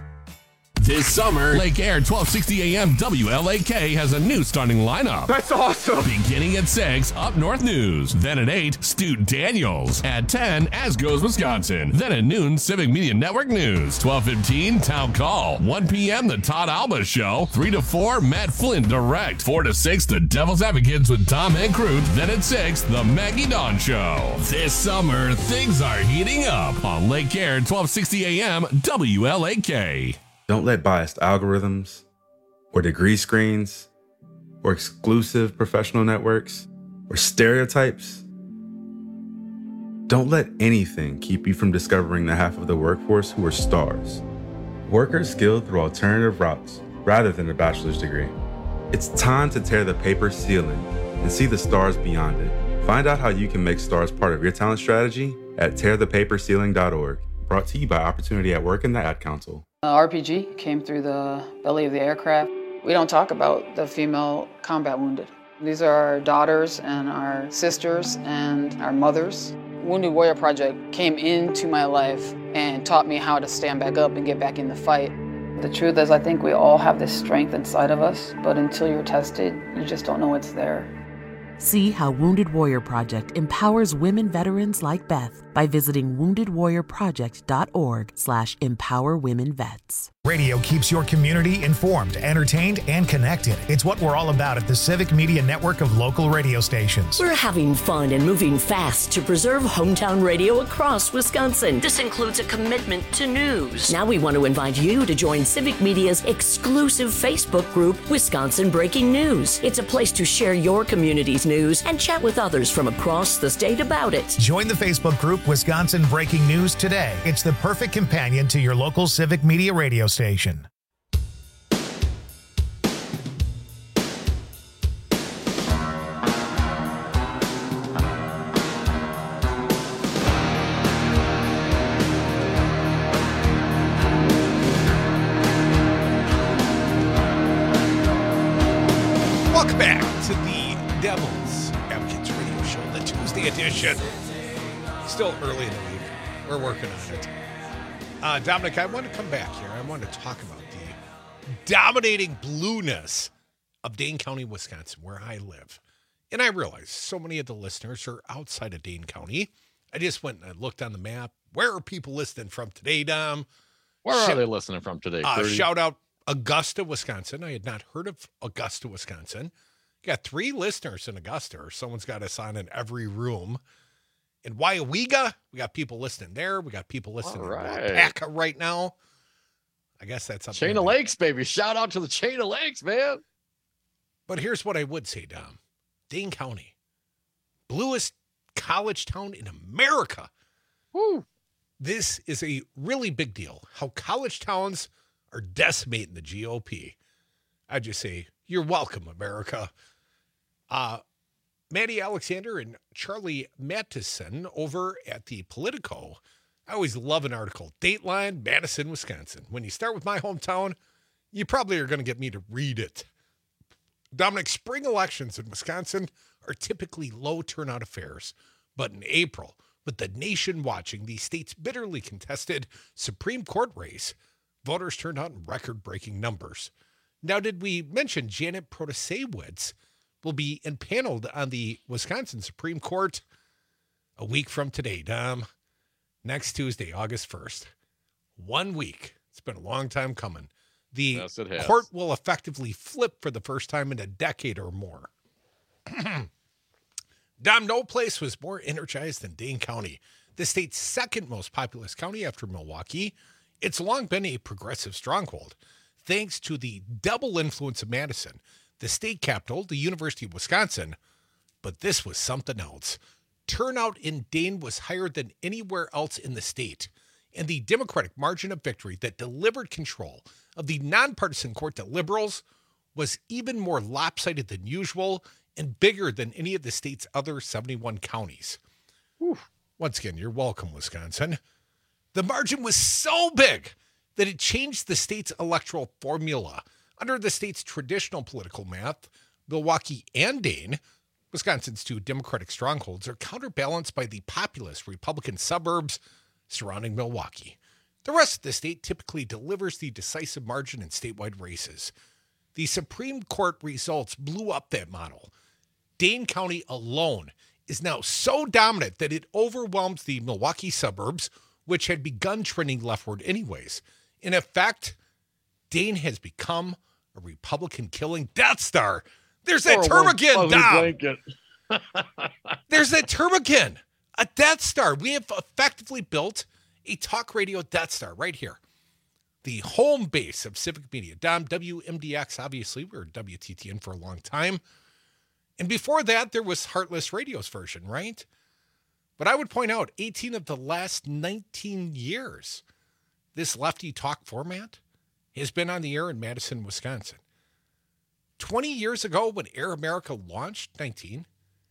S27: This summer, Lake Air twelve sixty A M W L A K has a new starting lineup.
S16: That's awesome.
S27: Beginning at six, Up North News. Then at eight, Stu Daniels. At ten, As Goes Wisconsin. Then at noon, Civic Media Network News. twelve fifteen, Town Call. one p.m., The Todd Alba Show. three to four, Matt Flynn Direct. four to six, The Devil's Advocates with Tom and Crute. Then at six, The Maggie Dawn Show. This summer, things are heating up on Lake Air twelve sixty A M W L A K.
S17: Don't let biased algorithms or degree screens or exclusive professional networks or stereotypes. Don't let anything keep you from discovering the half of the workforce who are stars. Workers skilled through alternative routes rather than a bachelor's degree. It's time to tear the paper ceiling and see the stars beyond it. Find out how you can make stars part of your talent strategy at tear the paper ceiling dot org. Brought to you by Opportunity at Work and the Ad Council.
S6: Uh, R P G came through the belly of the aircraft. We don't talk about the female combat wounded. These are our daughters and our sisters and our mothers. Wounded Warrior Project came into my life and taught me how to stand back up and get back in the fight. The truth is, I think we all have this strength inside of us, but until you're tested, you just don't know it's there.
S9: See how Wounded Warrior Project empowers women veterans like Beth by visiting wounded warrior project dot org slash empower women vets.
S1: Radio keeps your community informed, entertained, and connected. It's what we're all about at the Civic Media Network of local radio stations.
S12: We're having fun and moving fast to preserve hometown radio across Wisconsin. This includes a commitment to news. Now we want to invite you to join Civic Media's exclusive Facebook group, Wisconsin Breaking News. It's a place to share your community's news and chat with others from across the state about it.
S1: Join the Facebook group Wisconsin Breaking News today. It's the perfect companion to your local Civic Media radio station.
S23: Welcome back to the Devil's Advocates Radio Show, the Tuesday edition. Still early in the week. We're working on it. Uh, Dominic, I want to come back here. I want to talk about the dominating blueness of Dane County, Wisconsin, where I live. And I realize so many of the listeners are outside of Dane County. I just went and I looked on the map. Where are people listening from today, Dom?
S24: Where
S23: Sh-
S24: are they listening from today?
S23: Uh, shout out Augusta, Wisconsin. I had not heard of Augusta, Wisconsin. Got three listeners in Augusta, or someone's got us on in every room. In Wyawega, we got people listening there. We got people listening right. in Wapaka right now. I guess that's something.
S24: Chain of Lakes, baby. Shout out to the Chain of Lakes, man.
S23: But here's what I would say, Dom. Dane County, bluest college town in America.
S24: Woo.
S23: This is a really big deal. How college towns are decimating the G O P. I just say, you're welcome, America. Uh, Maddie Alexander and Charlie Mattison over at the Politico. I always love an article. Dateline, Madison, Wisconsin. When you start with my hometown, you probably are going to get me to read it. Dominic, spring elections in Wisconsin are typically low turnout affairs. But in April, with the nation watching the state's bitterly contested Supreme Court race, voters turned out in record-breaking numbers. Now, did we mention Janet Protasewicz will be impaneled on the Wisconsin Supreme Court a week from today, Dom? Next Tuesday, August first. One week. It's been a long time coming. The
S24: yes, it has.
S23: court will effectively flip for the first time in a decade or more. Dom, no place was more energized than Dane County, the state's second most populous county after Milwaukee. It's long been a progressive stronghold, thanks to the double influence of Madison, the state capital, the University of Wisconsin. But this was something else. Turnout in Dane was higher than anywhere else in the state, and the Democratic margin of victory that delivered control of the nonpartisan court to liberals was even more lopsided than usual and bigger than any of the state's other seventy-one counties. Whew. Once again, you're welcome, Wisconsin. The margin was so big that it changed the state's electoral formula. Under the state's traditional political math, Milwaukee and Dane, Wisconsin's two Democratic strongholds, are counterbalanced by the populous Republican suburbs surrounding Milwaukee. The rest of the state typically delivers the decisive margin in statewide races. The Supreme Court results blew up that model. Dane County alone is now so dominant that it overwhelms the Milwaukee suburbs, which had begun trending leftward anyways. In effect, Dane has become a Republican-killing Death Star. There's that term again, Dom. There's that term again. A Death Star. We have effectively built a talk radio Death Star right here. The home base of Civic Media. Dom, W M D X, obviously. We were W T T N for a long time. And before that, there was Heartless Radio's version, right? But I would point out, eighteen of the last nineteen years, this lefty talk format has been on the air in Madison, Wisconsin. twenty years ago, when Air America launched, nineteen,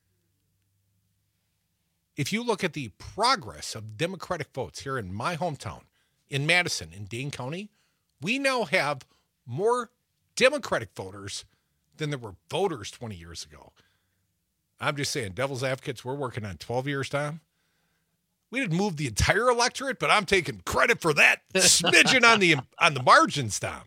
S23: if you look at the progress of Democratic votes here in my hometown, in Madison, in Dane County, we now have more Democratic voters than there were voters twenty years ago. I'm just saying, devil's advocates, we're working on twelve years, Tom. We didn't move the entire electorate, but I'm taking credit for that smidgen on the on the margins, Tom.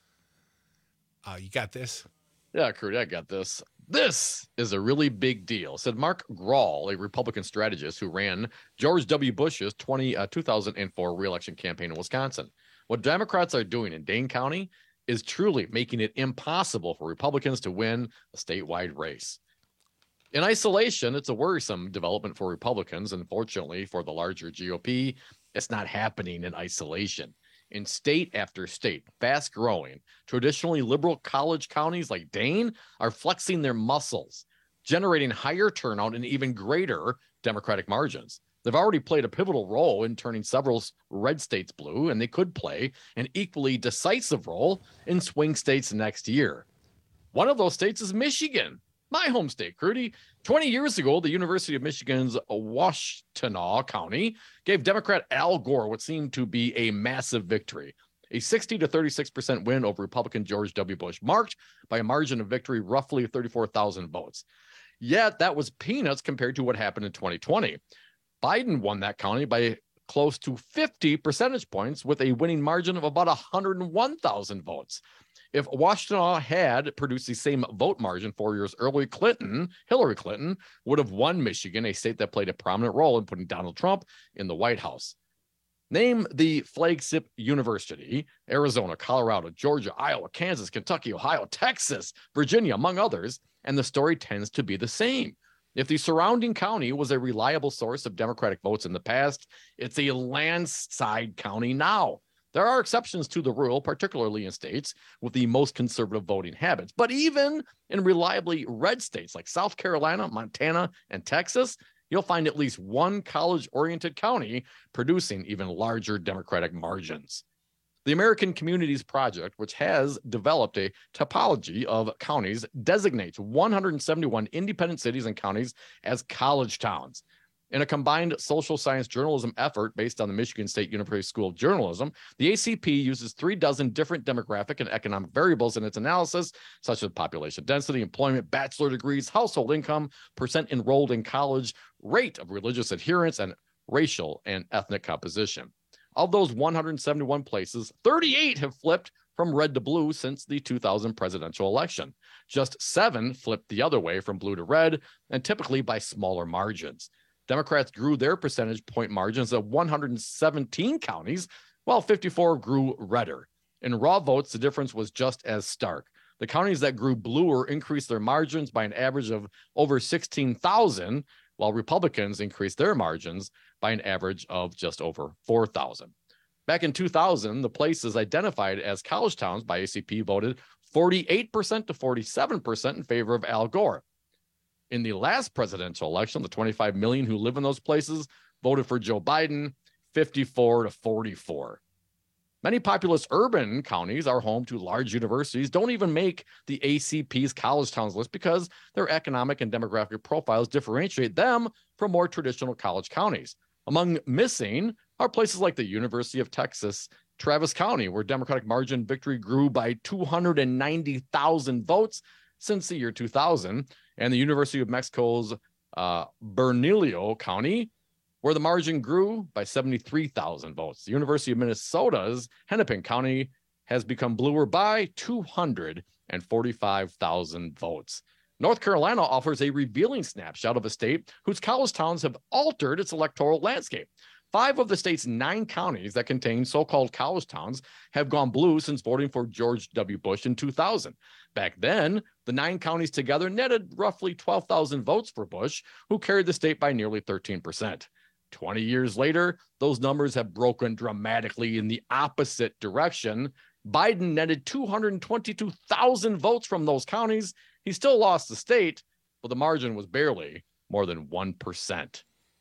S23: Uh, you got this?
S24: Yeah, Crudy, I got this. This is a really big deal, said Mark Grahl, a Republican strategist who ran George W. Bush's twenty, uh, two thousand four reelection campaign in Wisconsin. What Democrats are doing in Dane County is truly making it impossible for Republicans to win a statewide race. In isolation, it's a worrisome development for Republicans. Unfortunately, for the larger G O P, it's not happening in isolation. In state after state, fast-growing, traditionally liberal college counties like Dane are flexing their muscles, generating higher turnout and even greater Democratic margins. They've already played a pivotal role in turning several red states blue, and they could play an equally decisive role in swing states next year. One of those states is Michigan, my home state, Crudy. twenty years ago, the University of Michigan's Washtenaw County gave Democrat Al Gore what seemed to be a massive victory. A sixty to thirty-six percent win over Republican George W. Bush, marked by a margin of victory roughly thirty-four thousand votes. Yet that was peanuts compared to what happened in twenty twenty. Biden won that county by close to fifty percentage points with a winning margin of about one hundred one thousand votes. If Washtenaw had produced the same vote margin four years earlier, Clinton, Hillary Clinton, would have won Michigan, a state that played a prominent role in putting Donald Trump in the White House. Name the flagship university: Arizona, Colorado, Georgia, Iowa, Kansas, Kentucky, Ohio, Texas, Virginia, among others, and the story tends to be the same. If the surrounding county was a reliable source of Democratic votes in the past, it's a landslide county now. There are exceptions to the rule, particularly in states with the most conservative voting habits. But even in reliably red states like South Carolina, Montana, and Texas, you'll find at least one college-oriented county producing even larger Democratic margins. The American Communities Project, which has developed a topology of counties, designates one hundred seventy-one independent cities and counties as college towns. In a combined social science journalism effort based on the Michigan State University School of Journalism, the A C P uses three dozen different demographic and economic variables in its analysis, such as population density, employment, bachelor degrees, household income, percent enrolled in college, rate of religious adherence, and racial and ethnic composition. Of those one hundred seventy-one places, thirty-eight have flipped from red to blue since the two thousand presidential election. Just seven flipped the other way from blue to red, and typically by smaller margins. Democrats grew their percentage point margins of one hundred seventeen counties, while fifty-four grew redder. In raw votes, the difference was just as stark. The counties that grew bluer increased their margins by an average of over sixteen thousand, while Republicans increased their margins by an average of just over four thousand. Back in two thousand, the places identified as college towns by A C P voted forty-eight percent to forty-seven percent in favor of Al Gore. In the last presidential election, the twenty-five million who live in those places voted for Joe Biden, fifty-four to forty-four. Many populous urban counties are home to large universities, don't even make the A C P's college towns list because their economic and demographic profiles differentiate them from more traditional college counties. Among missing are places like the University of Texas, Travis County, where Democratic margin victory grew by two hundred ninety thousand votes since the year two thousand, and the University of Mexico's uh, Bernalillo County, where the margin grew by seventy-three thousand votes. The University of Minnesota's Hennepin County has become bluer by two hundred forty-five thousand votes. North Carolina offers a revealing snapshot of a state whose college towns have altered its electoral landscape. Five of the state's nine counties that contain so-called college towns have gone blue since voting for George W. Bush in two thousand. Back then, the nine counties together netted roughly twelve thousand votes for Bush, who carried the state by nearly thirteen percent. twenty years later, those numbers have broken dramatically in the opposite direction. Biden netted two hundred twenty-two thousand votes from those counties. He still lost the state, but the margin was barely more than one percent.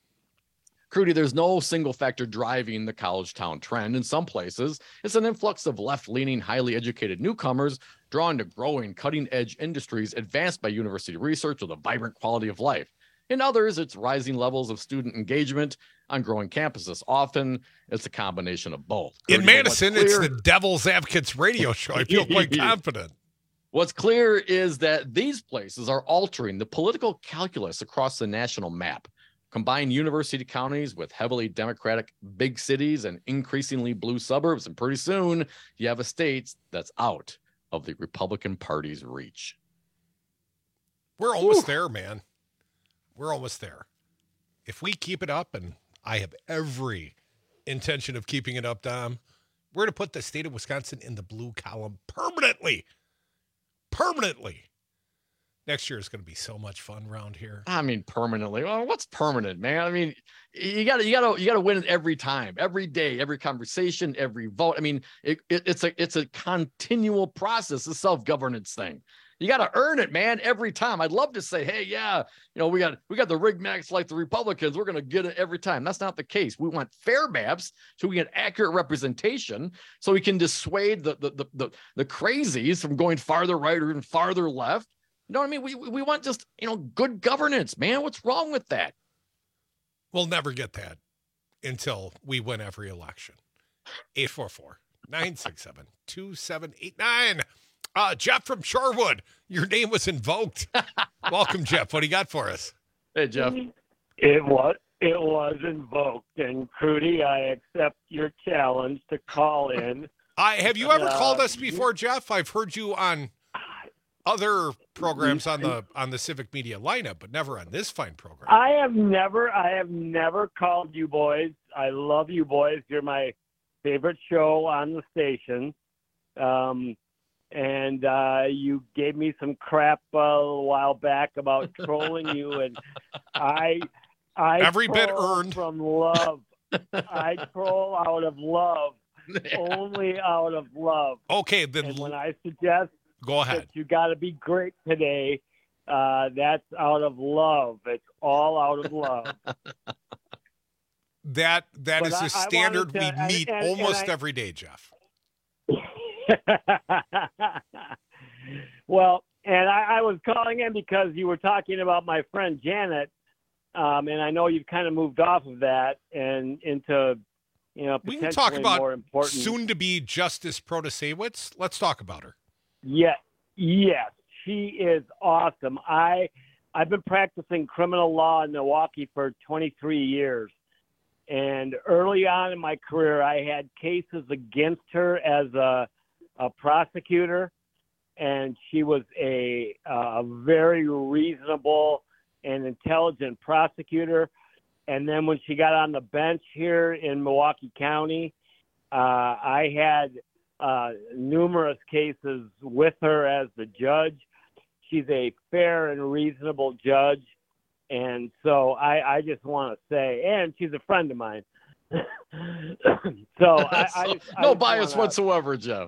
S24: Crudy, there's no single factor driving the college town trend. In some places, it's an influx of left-leaning, highly educated newcomers drawn to growing, cutting-edge industries advanced by university research with a vibrant quality of life. In others, it's rising levels of student engagement on growing campuses. Often, it's a combination of both.
S23: In
S24: Crudy,
S23: Madison,
S24: clear,
S23: it's the Devil's Advocates radio show. I feel quite confident.
S24: What's clear is that these places are altering the political calculus across the national map. Combine university counties with heavily Democratic big cities and increasingly blue suburbs, and pretty soon you have a state that's out of the Republican Party's reach.
S23: We're almost there, man. We're almost there. If we keep it up, and I have every intention of keeping it up, Dom, we're going to put the state of Wisconsin in the blue column permanently. Permanently. Next year is going to be so much fun around here.
S24: I mean, permanently. Well, what's permanent, man? I mean, you got to, you got to, you got to win it every time, every day, every conversation, every vote. I mean, it, it, it's a, it's a continual process, a self-governance thing. You got to earn it, man, every time. I'd love to say, hey, yeah, you know, we got, we got the rig max like the Republicans. We're going to get it every time. That's not the case. We want fair maps so we get accurate representation, so we can dissuade the, the, the, the, the crazies from going farther right or even farther left. You know what I mean? We we want just, you know, good governance, man. What's wrong with that?
S23: We'll never get that until we win every election. eight four four, nine six seven, two seven eight nine. Uh, Jeff from Shorewood, your name was invoked. Welcome, Jeff. What do you got for us?
S24: Hey, Jeff.
S3: It was, it was invoked. And, Crudy, I accept your challenge to call in.
S23: I Have you ever
S3: uh,
S23: called us before, Jeff? I've heard you on other programs on the on the Civic Media lineup, but never on this fine program.
S3: I have never, I have never called you boys. I love you boys. You're my favorite show on the station. Um, and uh, you gave me some crap uh, a while back about trolling you, and I, I
S23: every bit
S3: troll
S23: earned
S3: from love. I troll out of love, only out of love.
S23: Okay, then
S3: and when I suggest.
S23: Go ahead.
S3: That you got to be great today. Uh, that's out of love. It's all out of love.
S23: that that
S3: but
S23: is
S3: I,
S23: a standard
S3: to,
S23: we
S3: and,
S23: meet
S3: and,
S23: almost
S3: and I,
S23: every day, Jeff.
S3: Well, and I, I was calling in because you were talking about my friend Janet, um, and I know you've kind of moved off of that and into, you know,
S23: We
S3: potentially
S23: can talk about
S3: more important.
S23: soon-to-be Justice Protasewicz. Let's talk about her.
S3: Yeah, yes, she is awesome. I I've been practicing criminal law in Milwaukee for twenty-three years, and early on in my career, I had cases against her as a, a prosecutor, and she was a, a very reasonable and intelligent prosecutor. And then when she got on the bench here in Milwaukee County, uh, I had uh, numerous cases with her as the judge. She's a fair and reasonable judge. And so I, I just want to say, and she's a friend of mine. so I, I,
S24: So,
S3: I
S24: no
S3: just
S24: bias
S3: wanna-
S24: whatsoever, Jeff.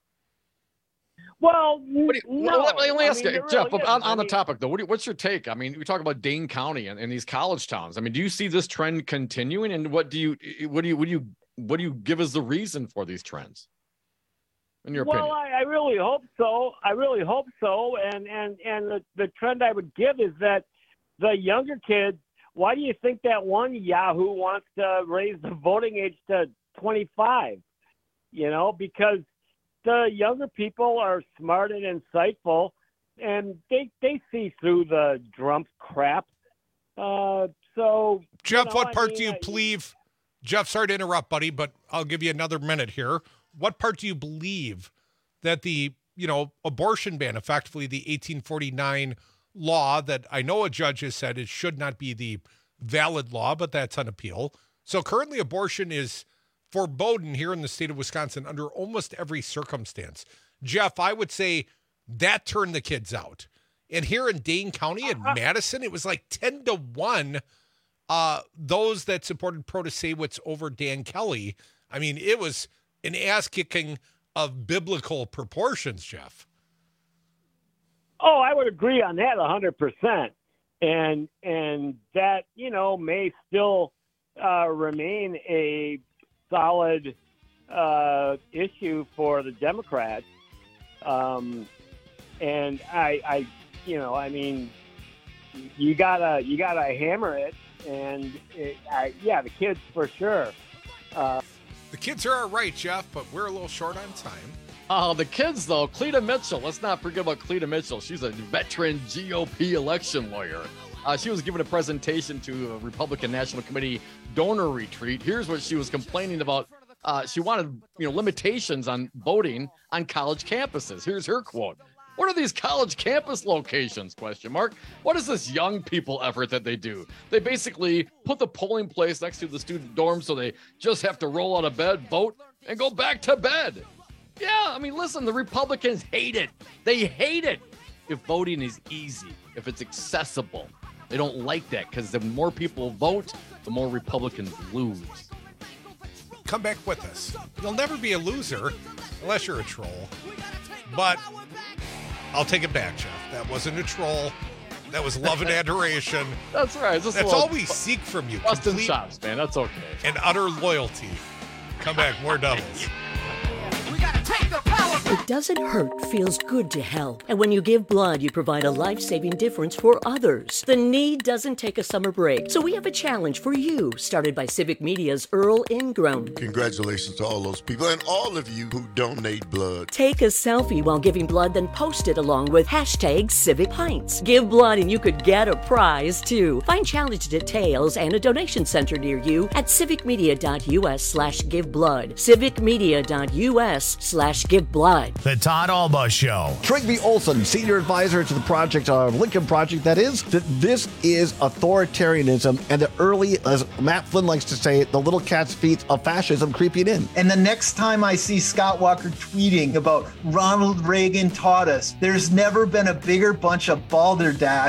S3: Well,
S24: What do you,
S3: no.
S24: let, let me
S3: I
S24: ask
S3: mean,
S24: you,
S3: there
S24: Jeff,
S3: really
S24: on,
S3: isn't.
S24: on
S3: I
S24: the
S3: mean-
S24: topic, though, what do you, what's your take? I mean, we talk about Dane County and, and these college towns. I mean, do you see this trend continuing? And what do you, what do you, what do you, what do you give as the reason for these trends? In your
S3: well,
S24: opinion?
S3: I, I really hope so. I really hope so. And and and the, the trend I would give is that the younger kids. Why do you think that one Yahoo wants to raise the voting age to twenty-five? You know, because the younger people are smart and insightful, and they they see through the Trump crap. Uh, so
S23: Jeff,
S3: you know,
S23: what
S3: I
S23: part
S3: mean,
S23: do you
S3: I-
S23: believe? Jeff, sorry to interrupt, buddy, but I'll give you another minute here. What part do you believe that the, you know, abortion ban, effectively the eighteen forty-nine law that I know a judge has said it should not be the valid law, but that's on appeal. So currently abortion is forbidden here in the state of Wisconsin under almost every circumstance. Jeff, I would say that turned the kids out. And here in Dane County and Madison, it was like ten to one uh, those that supported Protasewicz over Dan Kelly. I mean, it was an ass-kicking of biblical proportions, Jeff.
S3: Oh, I would agree on that one hundred percent. And and that, you know, may still uh, remain a solid uh, issue for the Democrats. Um, and I, I, you know, I mean, you gotta you gotta hammer it. And it, I, yeah, the kids for sure. Uh,
S23: The kids are all right, Jeff, but we're a little short on time.
S24: Oh, the kids, though. Cleta Mitchell. Let's not forget about Cleta Mitchell. She's a veteran G O P election lawyer. Uh, she was giving a presentation to a Republican National Committee donor retreat. Here's what she was complaining about. Uh, she wanted, you know, limitations on voting on college campuses. Here's her quote. What are these college campus locations? Question mark. What is this young people effort that they do? They basically put the polling place next to the student dorm so they just have to roll out of bed, vote, and go back to bed. Yeah, I mean, listen, the Republicans hate it. They hate it if voting is easy, if it's accessible. They don't like that because the more people vote, the more Republicans lose.
S23: Come back with us. You'll never be a loser unless you're a troll. But I'll take it back, Jeff. That wasn't a troll. That was love and adoration.
S24: That's right. Just a
S23: That's
S24: little
S23: all we seek from you.
S24: Busting
S23: Complete
S24: chops, man. That's okay.
S23: and utter loyalty. Come back, more doubles.
S12: It doesn't hurt, feels good to help. And when you give blood, you provide a life-saving difference for others. The need doesn't take a summer break. So we have a challenge for you, started by Civic Media's Earl Ingram.
S13: Congratulations to all those people and all of you who donate blood.
S12: Take a selfie while giving blood, then post it along with hashtag Civic Pints. Give blood and you could get a prize, too. Find challenge details and a donation center near you at civicmedia.us slash give blood. civicmedia.us slash give blood.
S1: The Todd Alba Show.
S4: Trygve Olson, senior advisor to the project, uh, Lincoln Project, that is, that this is authoritarianism and the early, as Matt Flynn likes to say, the little cat's feet of fascism creeping in.
S15: And the next time I see Scott Walker tweeting about Ronald Reagan taught us, there's never been a bigger bunch of balderdash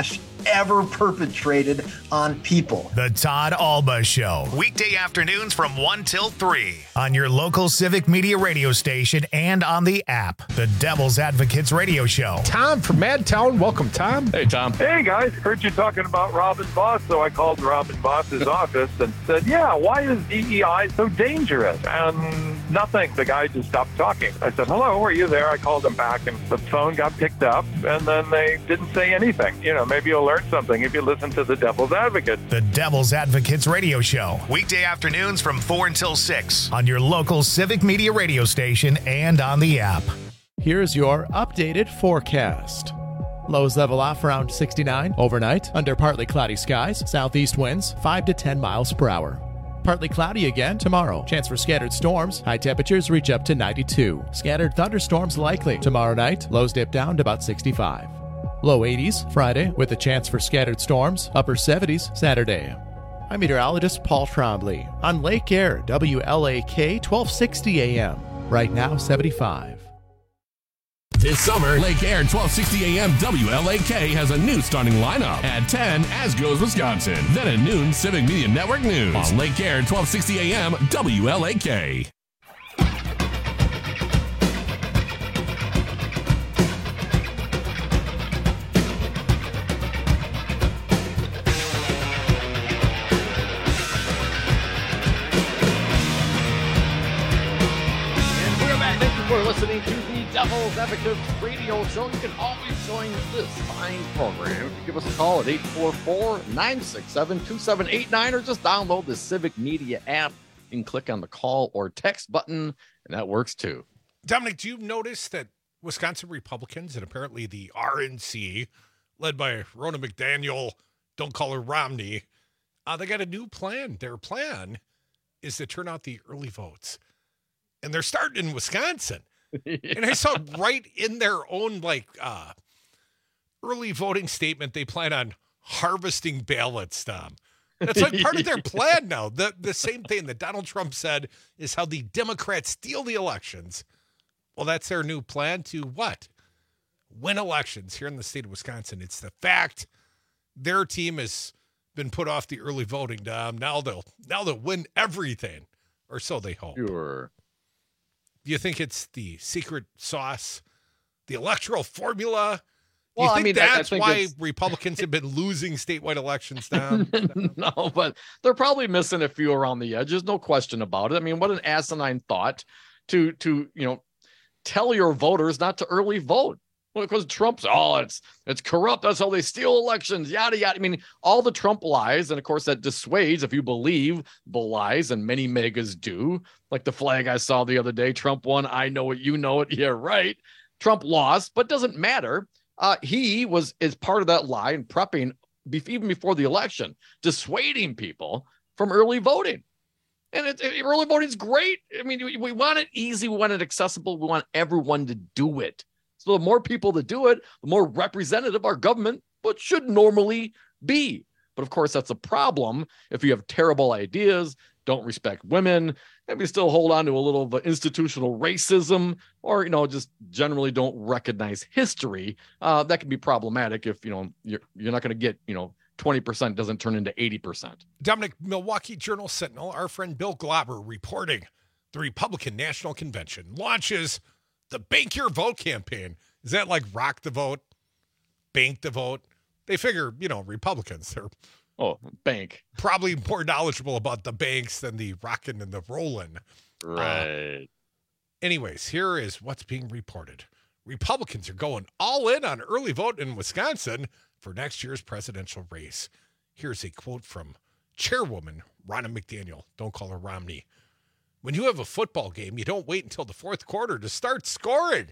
S15: ever perpetrated on people.
S1: The Todd Alba Show, weekday afternoons from one till three on your local Civic Media radio station and on the app. The Devil's Advocates Radio Show.
S23: Tom from Madtown. Welcome, Tom.
S24: Hey, Tom.
S8: Hey, guys. Heard you talking about Robin Voss, so I called Robin Voss's office and said, yeah, why is D E I so dangerous? And nothing. The guy just stopped talking. I said, hello, are you there? I called him back, and the phone got picked up, and then they didn't say anything. You know, maybe you'll learn something if you listen to the Devil's Advocate.
S1: The Devil's Advocates Radio Show, weekday afternoons from four until six on your local Civic Media radio station and on the app.
S26: Here's your updated forecast. Lows level off around sixty-nine overnight under partly cloudy skies, southeast winds five to ten miles per hour. Partly cloudy again tomorrow. Chance for scattered storms. High temperatures reach up to ninety-two. Scattered thunderstorms likely tomorrow night. Lows dip down to about sixty-five. Low eighties Friday with a chance for scattered storms. Upper seventies Saturday. I'm meteorologist Paul Trombley on Lake Air, W L A K twelve sixty A M. Right now seventy-five.
S27: This summer, Lake Air twelve sixty A M W L A K has a new starting lineup. At ten, As Goes Wisconsin. Then at noon, Civic Media Network News. On Lake Air twelve sixty A M W L A K.
S24: We're listening to the Devil's Advocates Radio Show. You can always join this fine program. Give us a call at eight four four, nine six seven, two seven eight nine or just download the Civic Media app. You can click on the call or text button, and that works too.
S23: Dominic, do you notice that Wisconsin Republicans and apparently the R N C, led by Ronna McDaniel, don't call her Romney, uh, they got a new plan. Their plan is to turn out the early votes. And they're starting in Wisconsin. Yeah. And I saw right in their own like uh, early voting statement, they plan on harvesting ballots, Tom. That's like part of their plan now. The, the same thing that Donald Trump said is how the Democrats steal the elections. Well, that's their new plan to what? Win elections here in the state of Wisconsin. It's the fact their team has been put off the early voting, Dom. Now they'll, now they'll win everything, or so they hope.
S24: Sure.
S23: Do you think it's the secret sauce, the electoral formula? Do
S24: Well,
S23: you
S24: I
S23: think
S24: mean, I- I
S23: that's
S24: think
S23: why
S24: it's-
S23: Republicans have been losing statewide elections down?
S24: No, but they're probably missing a few around the edges. No question about it. I mean, what an asinine thought to, to you know, tell your voters not to early vote. Well, because Trump's, oh, it's it's corrupt. That's how they steal elections, yada, yada. I mean, all the Trump lies, and of course that dissuades if you believe the lies, and many megas do. Like the flag I saw the other day, Trump won, I know it, you know it. Yeah, right. Trump lost, but doesn't matter. Uh, he was is part of that lie and prepping be, even before the election, dissuading people from early voting. And it, it, early voting is great. I mean, we, we want it easy. We want it accessible. We want everyone to do it. So the more people that do it, the more representative our government but should normally be. But of course, that's a problem if you have terrible ideas, don't respect women, maybe still hold on to a little of institutional racism, or, you know, just generally don't recognize history. Uh, that can be problematic if, you know, you're, you're not going to get, you know, twenty percent doesn't turn into eighty percent.
S23: Dominic, Milwaukee Journal Sentinel, our friend Bill Glauber reporting the Republican National Convention launches the Bank Your Vote campaign. Is that like rock the vote, bank the vote? They figure, you know, Republicans, they're
S24: oh bank
S23: probably more knowledgeable about the banks than the rockin' and the rollin'.
S24: Right.
S23: Uh, anyways, here is what's being reported. Republicans are going all in on early vote in Wisconsin for next year's presidential race. Here's a quote from Chairwoman Ronna McDaniel. Don't call her Romney. When you have a football game, you don't wait until the fourth quarter to start scoring.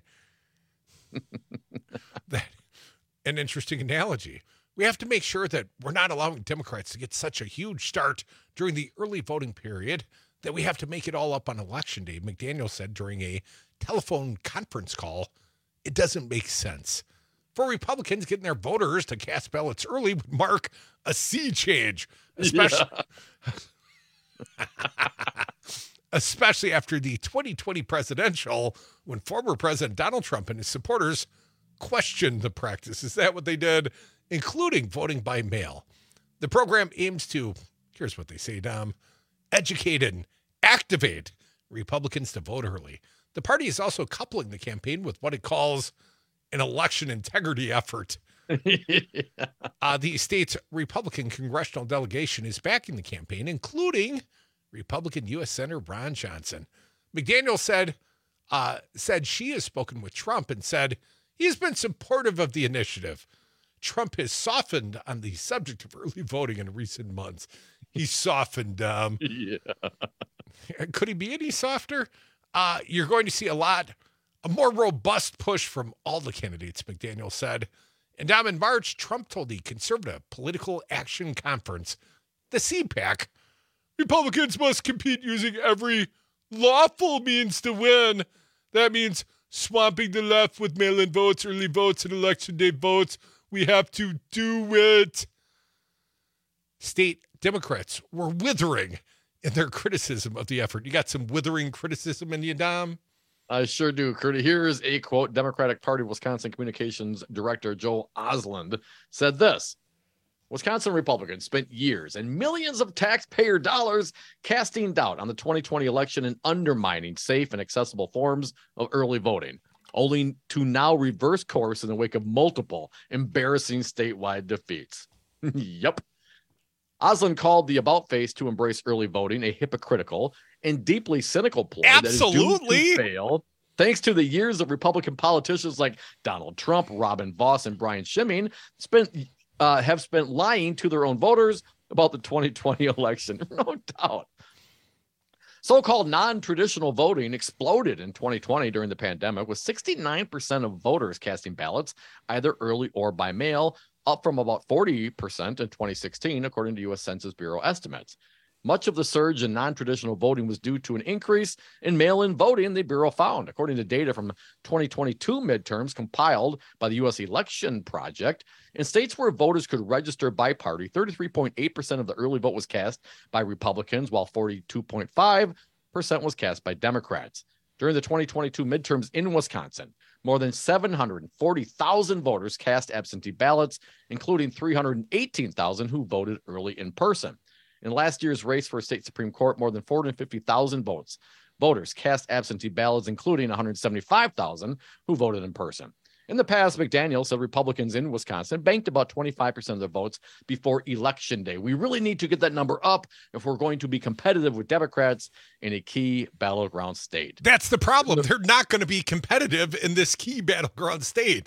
S23: That, an interesting analogy. We have to make sure that we're not allowing Democrats to get such a huge start during the early voting period that we have to make it all up on election day. McDaniel said during a telephone conference call, it doesn't make sense. For Republicans, getting their voters to cast ballots early would mark a sea change, especially... Yeah. Especially after the twenty twenty presidential, when former President Donald Trump and his supporters questioned the practice. Is that what they did including voting by mail. The program aims to, here's what they say, Dom, educate and activate Republicans to vote early. The party is also coupling the campaign with what it calls an election integrity effort. yeah. uh, the state's Republican congressional delegation is backing the campaign, including Republican U S Senator Ron Johnson. McDaniel said, uh, said she has spoken with Trump and said he has been supportive of the initiative. Trump has softened on the subject of early voting in recent months. He's softened. Um,
S24: yeah.
S23: Could he be any softer? Uh, you're going to see a lot, a more robust push from all the candidates, McDaniel said. And um, in March, Trump told the Conservative Political Action Conference, the C PAC, Republicans must compete using every lawful means to win. That means swamping the left with mail-in votes, early votes, and election day votes. We have to do it. State Democrats were withering in their criticism of the effort. You got some withering criticism in you, Dom?
S24: I sure do, Curtis. Here's a quote. Democratic Party of Wisconsin Communications Director Joel Osland said this: Wisconsin Republicans spent years and millions of taxpayer dollars casting doubt on the twenty twenty election and undermining safe and accessible forms of early voting, only to now reverse course in the wake of multiple embarrassing statewide defeats. Yep. Osland called the about-face to embrace early voting a hypocritical and deeply cynical ploy
S23: Absolutely.
S24: that is doomed to fail, thanks to the years of Republican politicians like Donald Trump, Robin Vos, and Brian Schimming spent uh, have spent lying to their own voters about the twenty twenty election. No doubt. So-called non-traditional voting exploded in twenty twenty during the pandemic, with sixty-nine percent of voters casting ballots either early or by mail, up from about forty percent in twenty sixteen, according to U S Census Bureau estimates. Much of the surge in non-traditional voting was due to an increase in mail-in voting, the Bureau found. According to data from twenty twenty-two midterms compiled by the U S Election Project, in states where voters could register by party, thirty-three point eight percent of the early vote was cast by Republicans, while forty-two point five percent was cast by Democrats. During the twenty twenty-two midterms in Wisconsin, more than seven hundred forty thousand voters cast absentee ballots, including three hundred eighteen thousand who voted early in person. In last year's race for state Supreme Court, more than four hundred fifty thousand votes. Voters cast absentee ballots, including one hundred seventy-five thousand who voted in person. In the past, McDaniel said Republicans in Wisconsin banked about twenty-five percent of their votes before Election Day. We really need to get that number up if we're going to be competitive with Democrats in a key battleground state.
S23: That's the problem. They're not going to be competitive in this key battleground state.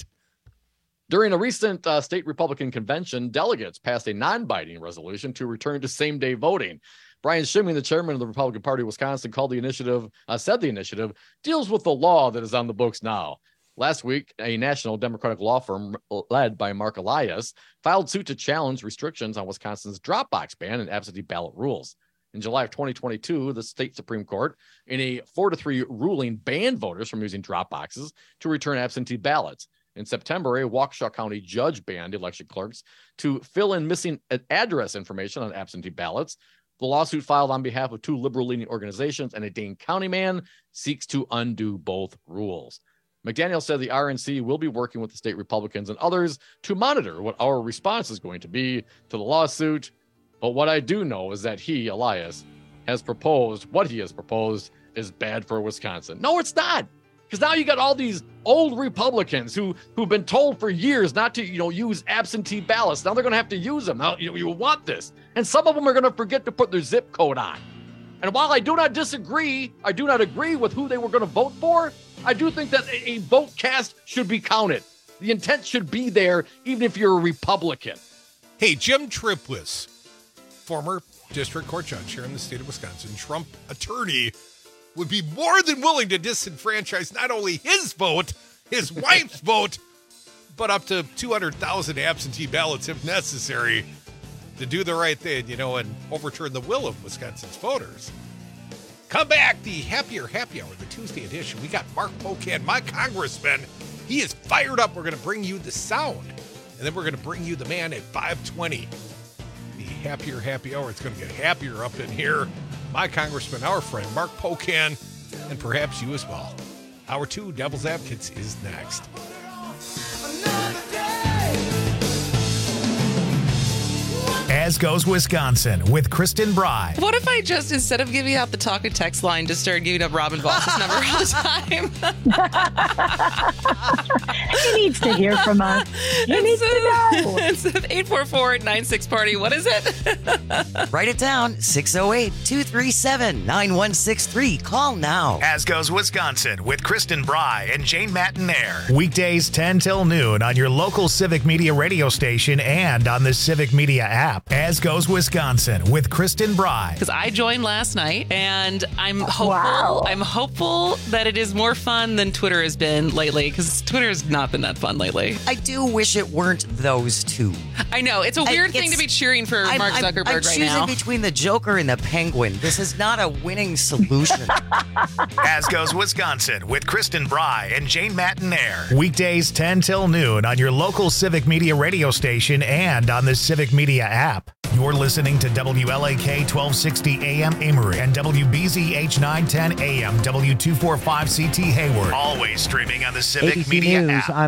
S24: During a recent uh, state Republican convention, delegates passed a non-binding resolution to return to same-day voting. Brian Schimming, the chairman of the Republican Party of Wisconsin, called the initiative, uh, said the initiative deals with the law that is on the books now. Last week, a national Democratic law firm led by Mark Elias filed suit to challenge restrictions on Wisconsin's Dropbox ban and absentee ballot rules. In July of twenty twenty-two, the state Supreme Court, in a four to three ruling, banned voters from using drop boxes to return absentee ballots. In September, a Waukesha County judge banned election clerks to fill in missing address information on absentee ballots. The lawsuit, filed on behalf of two liberal-leaning organizations and a Dane County man, seeks to undo both rules. McDaniel said the R N C will be working with the state Republicans and others to monitor what our response is going to be to the lawsuit. But what I do know is that he, Elias, has proposed, what he has proposed is bad for Wisconsin. No, it's not. Because now you got all these old Republicans who, who've been told for years not to, you know, use absentee ballots. Now they're going to have to use them. Now, you know, you want this. And some of them are going to forget to put their zip code on. And while I do not disagree, I do not agree with who they were going to vote for, I do think that a, a vote cast should be counted. The intent should be there, even if you're a Republican.
S23: Hey, Jim Trippwis, former district court judge here in the state of Wisconsin, Trump attorney, would be more than willing to disenfranchise not only his vote, his wife's vote, but up to two hundred thousand absentee ballots if necessary to do the right thing, you know, and overturn the will of Wisconsin's voters. Come back, the Happier Happy Hour, the Tuesday edition. We got Mark Pocan, my congressman. He is fired up. We're going to bring you the sound, and then we're going to bring you the man at five twenty. The Happier Happy Hour. It's going to get happier up in here. My congressman, our friend, Mark Pocan, and perhaps you as well. Hour two, Devil's Advocates, is next.
S2: Another day.
S1: As Goes Wisconsin with Kristen Bry.
S2: What if I just, instead of giving out the talk and text line, just started giving up Robin Voss's number all the time?
S16: He needs to hear from us. He needs to know.
S2: It's eight four four nine six party. What is it?
S18: Write it down. six oh eight, two three seven, nine one six three. Call now.
S1: As Goes Wisconsin with Kristen Bry and Jane Matinaire. Weekdays ten till noon on your local Civic Media radio station and on the Civic Media app. As Goes Wisconsin with Kristen Bry.
S2: Because I joined last night, and I'm hopeful.
S16: Wow.
S2: I'm hopeful that it is more fun than Twitter has been lately. Because Twitter has not been that fun lately.
S18: I do wish it weren't those two.
S2: I know it's a weird
S18: I,
S2: thing to be cheering for
S18: I'm,
S2: Mark
S18: I'm,
S2: Zuckerberg
S18: I'm
S2: right
S18: choosing
S2: now.
S18: between the Joker and the Penguin. This is not a winning solution.
S1: As Goes Wisconsin with Kristen Bry and Jane Matinaire. Weekdays ten till noon on your local Civic Media radio station and on the Civic Media app. You're listening to W L A K twelve sixty A M Amory and W B Z H nine ten A M W two forty-five C T Hayward. Always streaming on the Civic
S7: A B C
S1: Media
S7: News,
S1: app.
S7: I'm